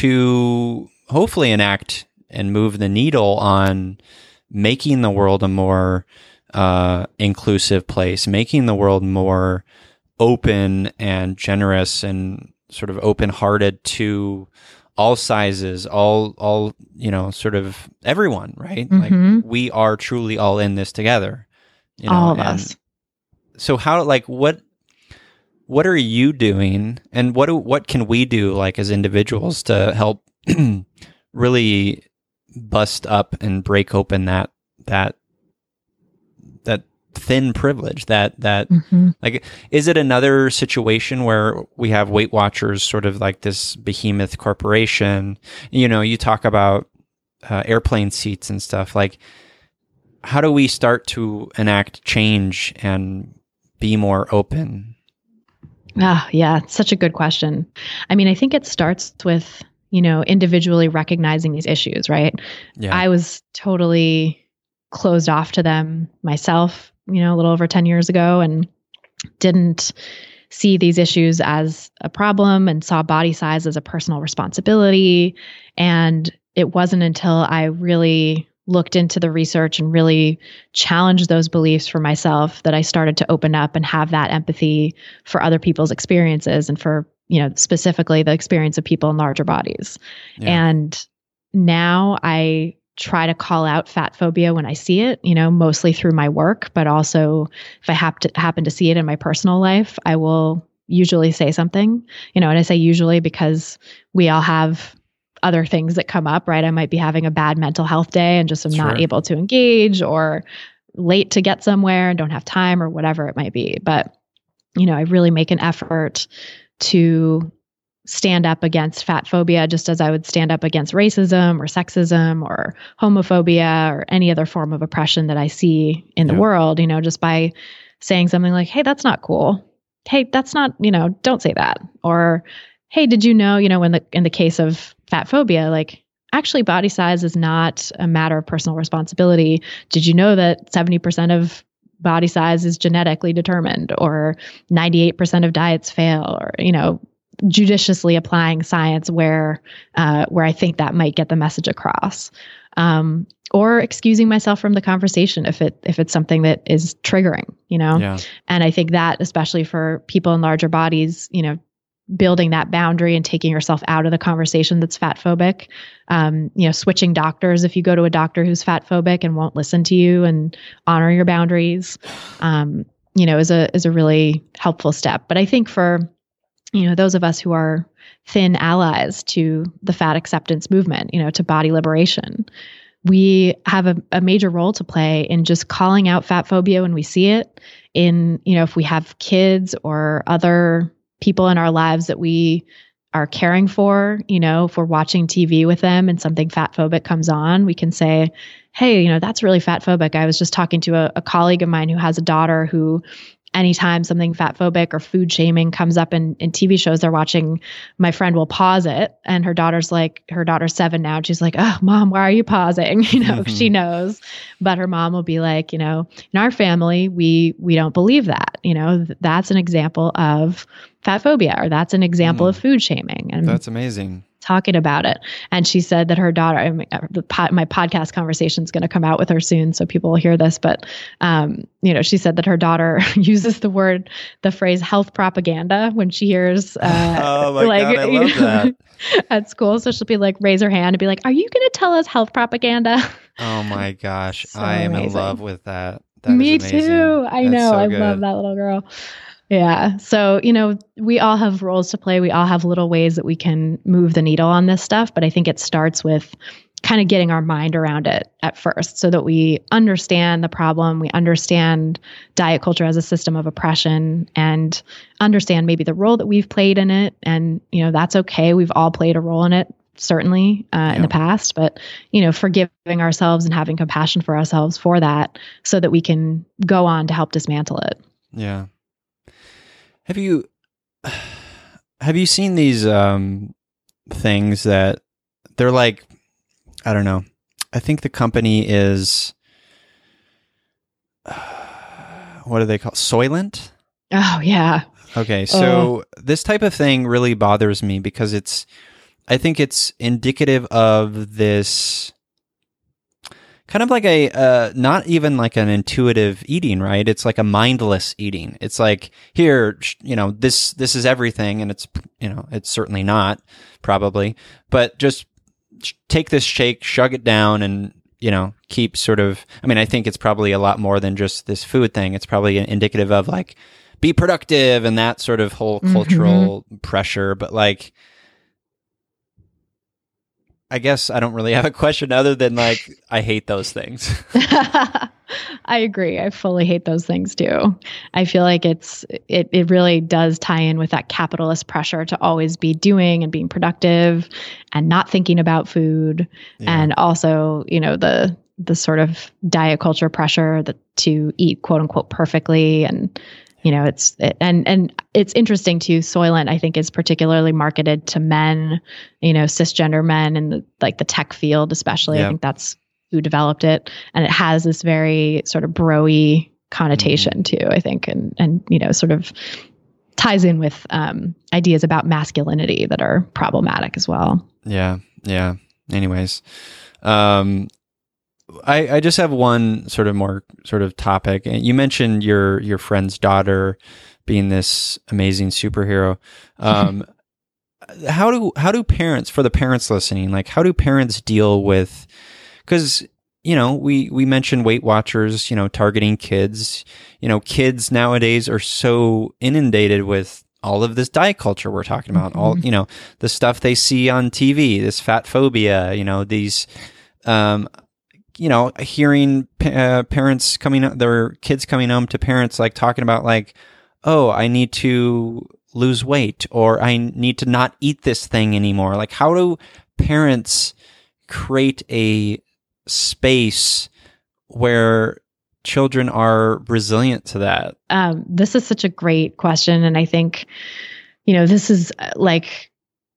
to hopefully enact and move the needle on making the world a more uh, inclusive place, making the world more open and generous and sort of open-hearted to all sizes, all, all, you know, sort of everyone, right? Mm-hmm. Like we are truly all in this together. You know? All of and us. So how, like, what, what are you doing, and what do, what can we do, like, as individuals to help really bust up and break open that, that, that thin privilege, that, that, Mm-hmm. like, is it another situation where we have Weight Watchers, sort of like this behemoth corporation? You know, you talk about uh, airplane seats and stuff. Like, how do we start to enact change and be more open? Ah, yeah, it's such a good question. I mean, I think it starts with, you know, individually recognizing these issues, right? Yeah. I was totally closed off to them myself, you know, a little over ten years ago, and didn't see these issues as a problem and saw body size as a personal responsibility. And it wasn't until I really looked into the research and really challenged those beliefs for myself that I started to open up and have that empathy for other people's experiences, and for, you know, specifically the experience of people in larger bodies. Yeah. And now I try to call out fat phobia when I see it, you know, mostly through my work, but also if I hap- to, happen to see it in my personal life, I will usually say something, you know, and I say usually because we all have other things that come up, right? I might be having a bad mental health day and just am Sure. not able to engage, or late to get somewhere and don't have time, or whatever it might be. But, you know, I really make an effort to stand up against fat phobia, just as I would stand up against racism or sexism or homophobia or any other form of oppression that I see in the Yeah. world, you know, just by saying something like, hey, that's not cool. Hey, that's not, you know, don't say that. Or, hey, did you know, you know, in the, in the case of fat phobia, like, actually body size is not a matter of personal responsibility. Did you know that seventy percent of body size is genetically determined, or ninety-eight percent of diets fail, or, you know, judiciously applying science where, uh, where I think that might get the message across. Um, or excusing myself from the conversation if it, if it's something that is triggering, you know? Yeah. And I think that, especially for people in larger bodies, you know, building that boundary and taking yourself out of the conversation that's fat phobic, um, you know, switching doctors if you go to a doctor who's fat phobic and won't listen to you and honor your boundaries, um, you know, is a, is a really helpful step. But I think for, you know, those of us who are thin allies to the fat acceptance movement, you know, to body liberation, we have a, a major role to play in just calling out fat phobia when we see it. In, you know, if we have kids or other people in our lives that we are caring for, you know, if we're watching T V with them and something fat phobic comes on, we can say, hey, you know, that's really fat phobic. I was just talking to a, a colleague of mine who has a daughter who, anytime something fat phobic or food shaming comes up in, in T V shows they're watching, my friend will pause it. And her daughter's like, her daughter's seven now. And she's like, oh, mom, why are you pausing? You know, Mm-hmm. she knows. But her mom will be like, you know, in our family, we we don't believe that. You know, th- that's an example of fat phobia, or that's an example Mm. of food shaming. And That's amazing. talking about it. And she said that her daughter, I mean, the pod, my podcast conversation is going to come out with her soon, so people will hear this. But, um, you know, she said that her daughter uses the word, the phrase health propaganda when she hears, uh, Oh my like, God, I love that. at school. So she'll be like, raise her hand and be like, are you going to tell us health propaganda? Oh my gosh. So I am in amazing. love with that. That is Me amazing. too. I That's know. so I good. love that little girl. Yeah. So, you know, we all have roles to play. We all have little ways that we can move the needle on this stuff. But I think it starts with kind of getting our mind around it at first, so that we understand the problem. We understand diet culture as a system of oppression, and understand maybe the role that we've played in it. And, you know, that's okay. We've all played a role in it, certainly uh, Yeah. in the past, but, you know, forgiving ourselves and having compassion for ourselves for that, so that we can go on to help dismantle it. Yeah. Have you have you seen these um, things that they're like, I don't know. I think the company is uh, what do they call Soylent? Oh, yeah. Okay, so this type of thing really bothers me because it's I think it's indicative of this kind of like a, uh, not even like an intuitive eating, right? It's like a mindless eating. It's like, here, sh- you know, this, this is everything. And it's, you know, it's certainly not probably, but just sh- take this shake, shug it down, and, you know, keep sort of, I mean, I think it's probably a lot more than just this food thing. It's probably indicative of like, be productive and that sort of whole cultural mm-hmm. pressure. But like, I guess I don't really have a question other than like, I hate those things. I agree. I fully hate those things too. I feel like it's, it, it really does tie in with that capitalist pressure to always be doing and being productive and not thinking about food. Yeah. And also, you know, the, the sort of diet culture pressure that to eat quote unquote perfectly. And, you know, it's, it, and, and it's interesting too. Soylent, I think, is particularly marketed to men, you know, cisgender men in the, like the tech field, especially. Yeah. I think that's who developed it. And it has this very sort of bro-y connotation mm-hmm. too, I think. And, and, you know, sort of ties in with um, ideas about masculinity that are problematic as well. Yeah. Yeah. Anyways, um, I, I just have one sort of more sort of topic. You mentioned your your friend's daughter being this amazing superhero. Um, how do how do parents, for the parents listening, like how do parents deal with? Because you know we we mentioned Weight Watchers, you know, targeting kids. You know, kids nowadays are so inundated with all of this diet culture we're talking about. Mm-hmm. All you know, the stuff they see on T V, this fat phobia. You know, these. Um, you know, hearing uh, parents coming up, their kids coming home to parents like talking about like, oh, I need to lose weight or I need to not eat this thing anymore. Like, how do parents create a space where children are resilient to that? Um, this is such a great question. And I think, you know, this is uh, like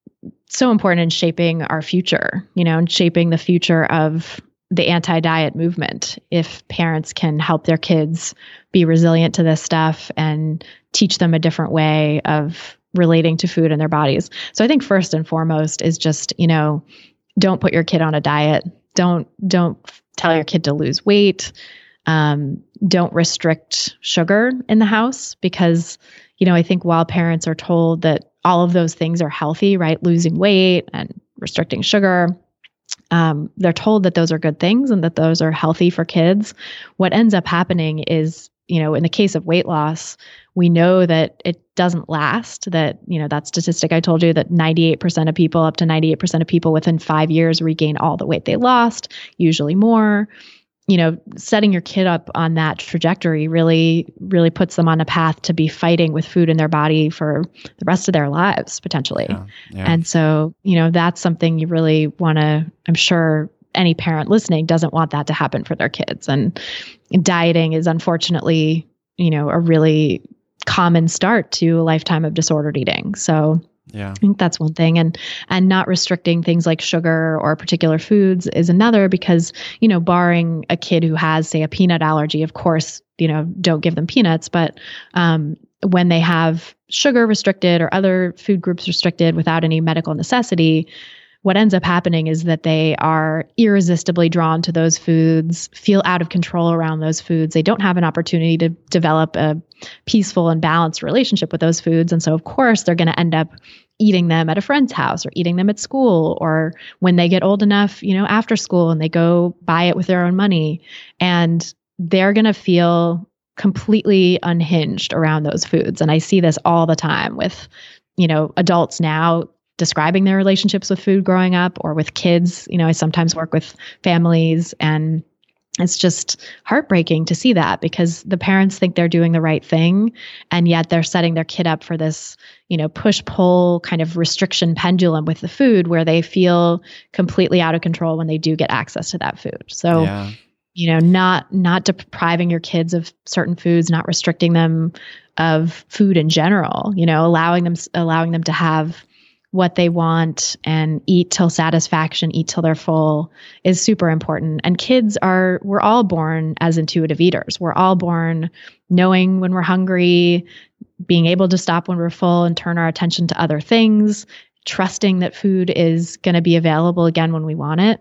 so important in shaping our future, you know, and shaping the future of the anti-diet movement. If parents can help their kids be resilient to this stuff and teach them a different way of relating to food in their bodies. So I think first and foremost is just, you know, don't put your kid on a diet. Don't, don't tell your kid to lose weight. Um, don't restrict sugar in the house because, you know, I think while parents are told that all of those things are healthy, right? Losing weight and restricting sugar, Um, they're told that those are good things and that those are healthy for kids. What ends up happening is, you know, in the case of weight loss, we know that it doesn't last, that, you know, that statistic I told you that ninety-eight percent of people, up to ninety-eight percent of people within five years regain all the weight they lost, usually more. You know, setting your kid up on that trajectory really, really puts them on a path to be fighting with food in their body for the rest of their lives, potentially. Yeah, yeah. And so, you know, that's something you really want to, I'm sure any parent listening doesn't want that to happen for their kids. And dieting is unfortunately, you know, a really common start to a lifetime of disordered eating. So yeah, I think that's one thing. And, and not restricting things like sugar or particular foods is another because, you know, barring a kid who has, say, a peanut allergy, of course, you know, don't give them peanuts. But, um, when they have sugar restricted or other food groups restricted without any medical necessity, what ends up happening is that they are irresistibly drawn to those foods, feel out of control around those foods. They don't have an opportunity to develop a peaceful and balanced relationship with those foods. And so, of course, they're going to end up eating them at a friend's house or eating them at school or when they get old enough, you know, after school and they go buy it with their own money. And they're going to feel completely unhinged around those foods. And I see this all the time with, you know, adults now describing their relationships with food growing up or with kids. You know, I sometimes work with families and it's just heartbreaking to see that because the parents think they're doing the right thing and yet they're setting their kid up for this, you know, push-pull kind of restriction pendulum with the food where they feel completely out of control when they do get access to that food. So, yeah. you know, not not depriving your kids of certain foods, not restricting them of food in general, you know, allowing them allowing them to have what they want and eat till satisfaction, eat till they're full is super important. And kids are, we're all born as intuitive eaters. We're all born knowing when we're hungry, being able to stop when we're full and turn our attention to other things, trusting that food is going to be available again when we want it.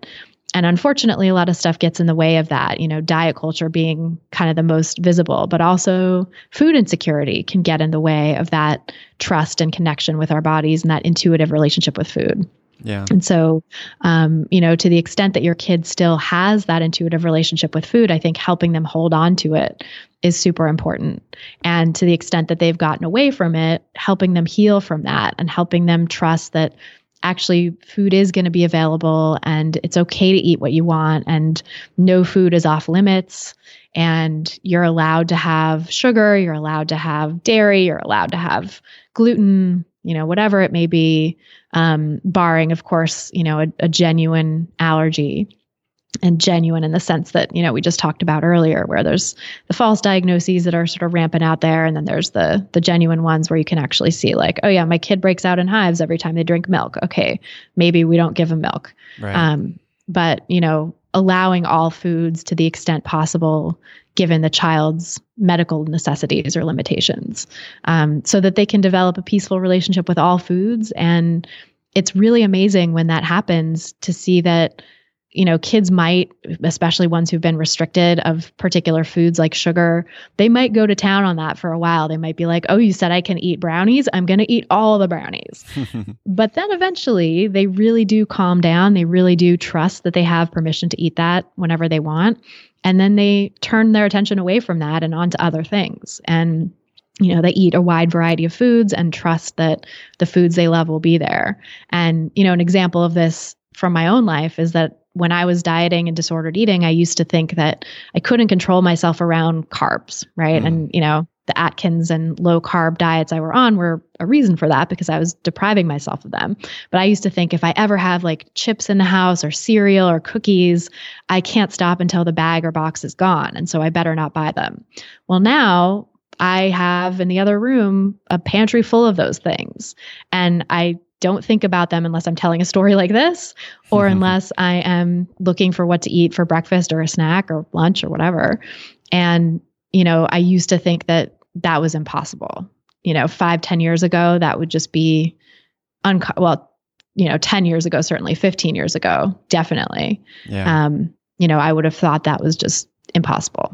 and unfortunately, a lot of stuff gets in the way of that, you know, diet culture being kind of the most visible, but also food insecurity can get in the way of that trust and connection with our bodies and that intuitive relationship with food. Yeah. And so, um, you know, to the extent that your kid still has that intuitive relationship with food, I think helping them hold on to it is super important. And to the extent that they've gotten away from it, helping them heal from that and helping them trust that actually food is going to be available and it's okay to eat what you want and no food is off limits and you're allowed to have sugar, you're allowed to have dairy, you're allowed to have gluten, you know, whatever it may be, um, barring, of course, you know, a, a genuine allergy. And genuine in the sense that, you know, we just talked about earlier, where there's the false diagnoses that are sort of rampant out there. And then there's the the genuine ones where you can actually see like, oh yeah, my kid breaks out in hives every time they drink milk. Okay, maybe we don't give them milk. Right. Um, but, you know, allowing all foods to the extent possible, given the child's medical necessities or limitations, um, so that they can develop a peaceful relationship with all foods. And it's really amazing when that happens to see that, you know, kids might, especially ones who've been restricted of particular foods like sugar, they might go to town on that for a while. They might be like, oh, you said I can eat brownies. I'm going to eat all the brownies. But then eventually they really do calm down. They really do trust that they have permission to eat that whenever they want. And then they turn their attention away from that and onto other things. And you know, they eat a wide variety of foods and trust that the foods they love will be there. And, you know, an example of this from my own life is that when I was dieting and disordered eating, I used to think that I couldn't control myself around carbs, right? Mm. And, you know, the Atkins and low carb diets I were on were a reason for that because I was depriving myself of them. But I used to think if I ever have like chips in the house or cereal or cookies, I can't stop until the bag or box is gone. And so I better not buy them. Well, now I have in the other room a pantry full of those things. And I don't think about them unless I'm telling a story like this, or unless I am looking for what to eat for breakfast or a snack or lunch or whatever. And, you know, I used to think that that was impossible. You know, five, ten years ago, that would just be, unco- well, you know, ten years ago, certainly fifteen years ago, definitely. Yeah. Um, you know, I would have thought that was just impossible.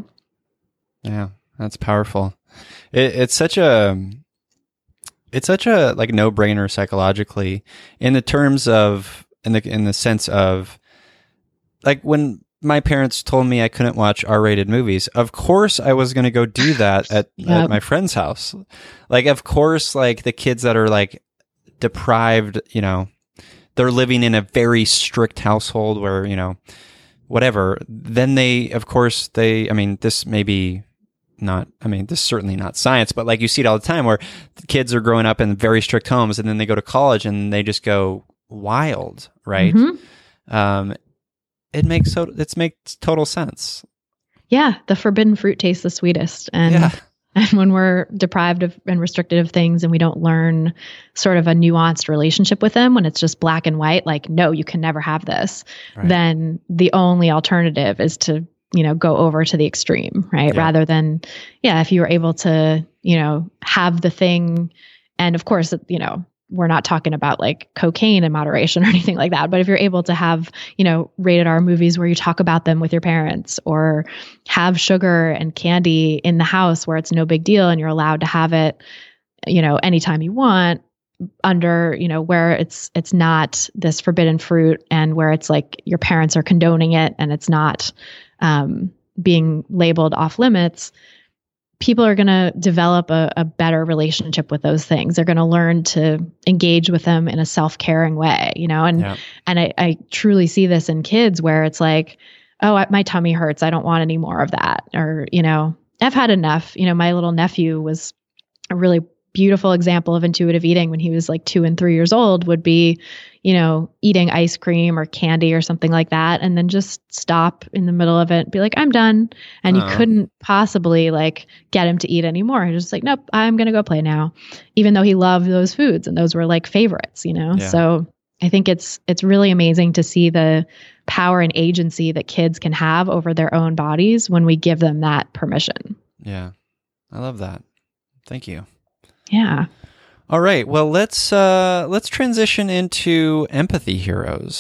Yeah, that's powerful. It, it's such a... It's such a like no brainer psychologically in the terms of in the in the sense of like when my parents told me I couldn't watch R-rated movies, of course I was going to go do that at, yep. at my friend's house. Like, of course, like the kids that are like deprived, you know, they're living in a very strict household where, you know, whatever. Then they, of course, they. I mean, this may be. Not, I mean, this is certainly not science, but like you see it all the time where the kids are growing up in very strict homes and then they go to college and they just go wild, right? Mm-hmm. Um, it makes so it makes total sense. Yeah, the forbidden fruit tastes the sweetest, and yeah. and when we're deprived of and restricted of things and we don't learn sort of a nuanced relationship with them, when it's just black and white, like no, you can never have this, right. Then the only alternative is to you know, go over to the extreme, right? Yeah. Rather than, yeah, if you were able to, you know, have the thing, and of course, you know, we're not talking about like cocaine in moderation or anything like that, but if you're able to have, you know, rated R movies where you talk about them with your parents, or have sugar and candy in the house where it's no big deal and you're allowed to have it, you know, anytime you want, under, you know, where it's, it's not this forbidden fruit and where it's like your parents are condoning it and it's not, um, being labeled off limits, people are going to develop a, a better relationship with those things. They're going to learn to engage with them in a self-caring way, you know, and, yeah. and I, I truly see this in kids where it's like, oh, I, my tummy hurts. I don't want any more of that. Or, you know, I've had enough. You know, my little nephew was a really beautiful example of intuitive eating when he was like two and three years old, would be, you know, eating ice cream or candy or something like that, and then just stop in the middle of it and be like, I'm done. And uh-huh. you couldn't possibly like get him to eat anymore. He was just like, nope, I'm going to go play now, even though he loved those foods and those were like favorites, you know? Yeah. So I think it's, it's really amazing to see the power and agency that kids can have over their own bodies when we give them that permission. Yeah. I love that. Thank you. Yeah. All right. Well, let's uh, let's transition into empathy heroes.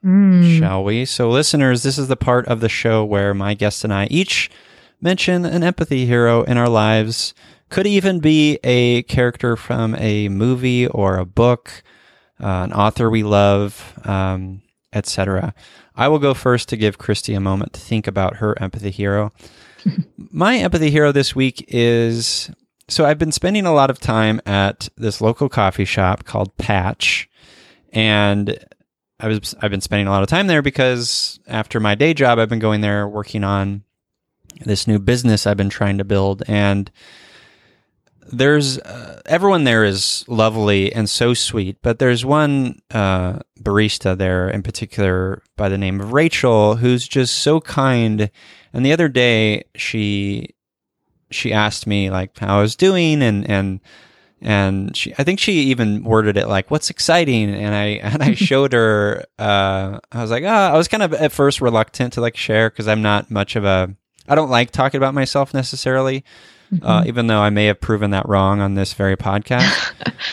Mm. shall we? So, listeners, this is the part of the show where my guest and I each mention an empathy hero in our lives. Could even be a character from a movie or a book, uh, an author we love, um, et cetera. I will go first to give Christy a moment to think about her empathy hero. My empathy hero this week is... So I've been spending a lot of time at this local coffee shop called Patch, and I was I've been spending a lot of time there because after my day job, I've been going there working on this new business I've been trying to build, and there's uh, everyone there is lovely and so sweet, but there's one uh, barista there in particular by the name of Rachel who's just so kind. And the other day, she she asked me like how I was doing, and and and she I think she even worded it like, "What's exciting?" And I and I showed her. Uh, I was like, ah, I was kind of at first reluctant to like share because I'm not much of a I don't like talking about myself necessarily, mm-hmm. uh, even though I may have proven that wrong on this very podcast.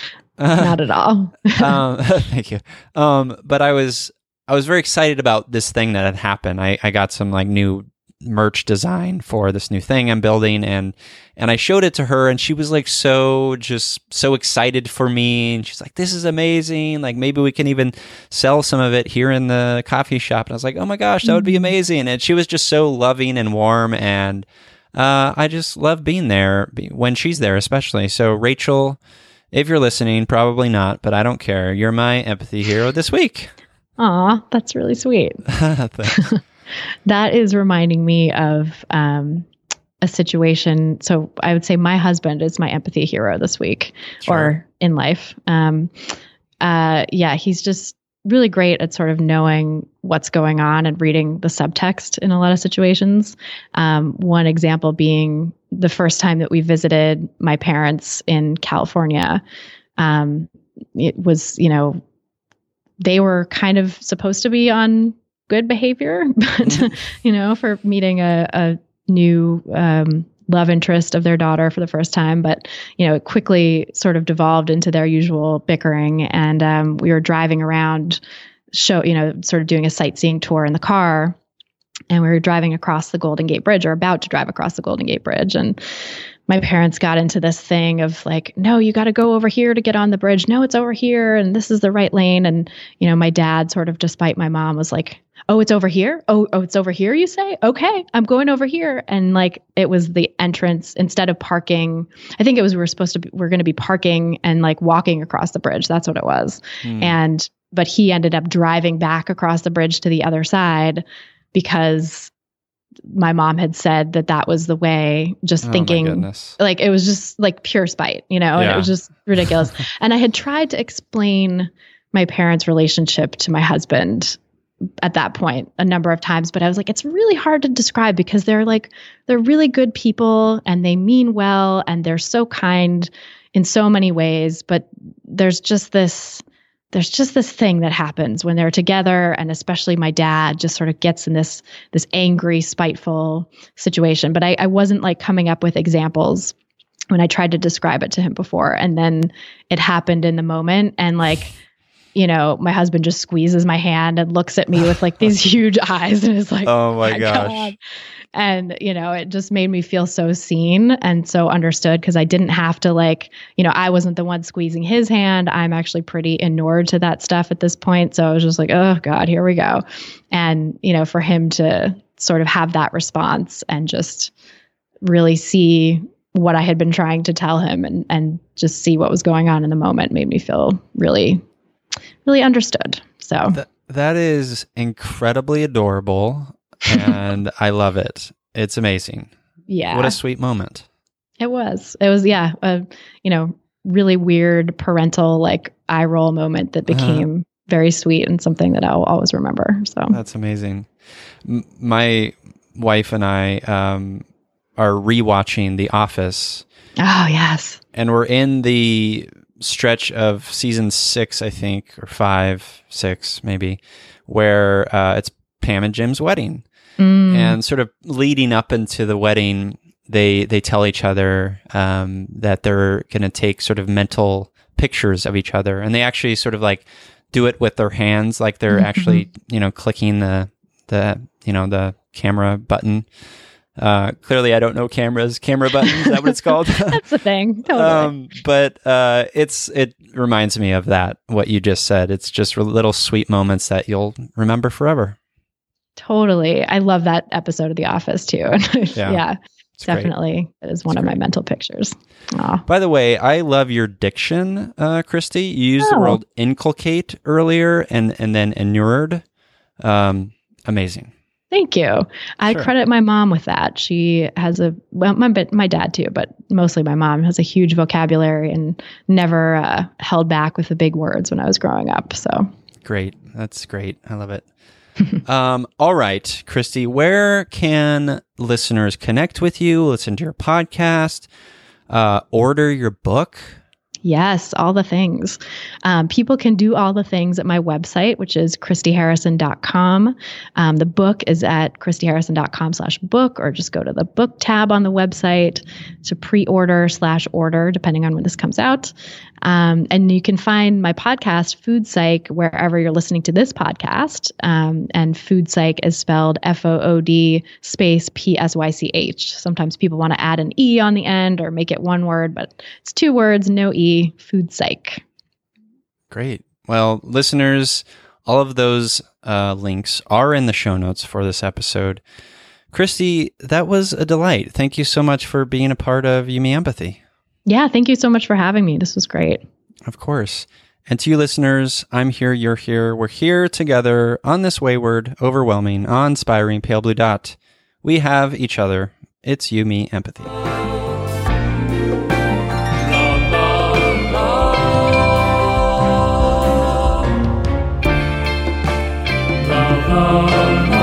Not at all. um, thank you. Um, but I was I was very excited about this thing that had happened. I I got some like new merch design for this new thing I'm building, and and I showed it to her, and she was like so just so excited for me, and she's like, "This is amazing, like maybe we can even sell some of it here in the coffee shop." And I was like, "Oh my gosh, that would be amazing." And she was just so loving and warm, and uh, I just love being there when she's there, especially. So Rachel, if you're listening, probably not, but I don't care, you're my empathy hero this week. Aw, that's really sweet. Thanks. That is reminding me of um, a situation. So I would say my husband is my empathy hero this week, sure. or in life. Um, uh, yeah, he's just really great at sort of knowing what's going on and reading the subtext in a lot of situations. Um, one example being the first time that we visited my parents in California. Um, it was, you know, they were kind of supposed to be on good behavior, but, you know, for meeting a, a new um, love interest of their daughter for the first time. But, you know, it quickly sort of devolved into their usual bickering. And um, we were driving around, show, you know, sort of doing a sightseeing tour in the car. And we were driving across the Golden Gate Bridge, or about to drive across the Golden Gate Bridge. And my parents got into this thing of like, no, you got to go over here to get on the bridge. No, it's over here. And this is the right lane. And, you know, my dad sort of, despite my mom, was like, oh, it's over here. Oh, oh, it's over here. You say, okay, I'm going over here. And like, it was the entrance instead of parking. I think it was, we were supposed to be, we're going to be parking and like walking across the bridge. That's what it was. Mm. And, but he ended up driving back across the bridge to the other side because my mom had said that that was the way, just oh thinking like, it was just like pure spite, you know, yeah. and it was just ridiculous. And I had tried to explain my parents' relationship to my husband at that point a number of times, but I was like, it's really hard to describe because they're like, they're really good people and they mean well and they're so kind in so many ways. But there's just this, there's just this thing that happens when they're together. And especially my dad just sort of gets in this, this angry, spiteful situation. But I, I wasn't like coming up with examples when I tried to describe it to him before. And then it happened in the moment. And like, you know, my husband just squeezes my hand and looks at me with like these huge eyes and is like, oh my gosh. God. And, you know, it just made me feel so seen and so understood because I didn't have to like, you know, I wasn't the one squeezing his hand. I'm actually pretty inured to that stuff at this point. So I was just like, oh God, here we go. And, you know, for him to sort of have that response and just really see what I had been trying to tell him and, and just see what was going on in the moment made me feel really really understood. So Th- that is incredibly adorable and I love it. It's amazing. Yeah. What a sweet moment. It was. It was, yeah, a, you know, really weird parental like eye roll moment that became uh, very sweet and something that I'll always remember. So that's amazing. M- my wife and I um, are rewatching The Office. Oh, yes. And we're in the stretch of season six, I think, or five, six, maybe, where uh, it's Pam and Jim's wedding. Mm. And sort of leading up into the wedding, they they tell each other um, that they're going to take sort of mental pictures of each other. And they actually sort of like do it with their hands, like they're Mhm. actually, you know, clicking the the you know the camera button. Uh, clearly, I don't know cameras. Camera buttons, is that what it's called? That's the thing. Totally. um, but uh, it's it reminds me of that, what you just said. It's just little sweet moments that you'll remember forever. Totally. I love that episode of The Office too. Yeah. yeah. It's great. Definitely. It is one It's of my great. mental pictures. Aw. By the way, I love your diction, uh, Christy. You used the Oh. word inculcate earlier and, and then inured. Um, amazing. Thank you. I Sure. credit my mom with that. She has a, well, my, but my dad too, but mostly my mom has a huge vocabulary and never uh, held back with the big words when I was growing up. So Great. That's great. I love it. um, all right, Christy, where can listeners connect with you, listen to your podcast, uh, order your book? yes, all the things. Um, people can do all the things at my website, which is christy harrison dot com. Um, the book is at christy harrison dot com slash book, or just go to the book tab on the website to pre-order slash order, depending on when this comes out. Um, and you can find my podcast, Food Psych, wherever you're listening to this podcast. Um, and Food Psych is spelled F O O D space P S Y C H. Sometimes people want to add an E on the end or make it one word, but it's two words, no E, Food Psych. Great. Well, listeners, all of those uh, links are in the show notes for this episode. Christy, that was a delight. Thank you so much for being a part of You Me Empathy. Yeah, thank you so much for having me. This was great. Of course. And to you listeners, I'm here, you're here. We're here together on this wayward, overwhelming, awe-inspiring pale blue dot. We have each other. It's You Me Empathy. La la la.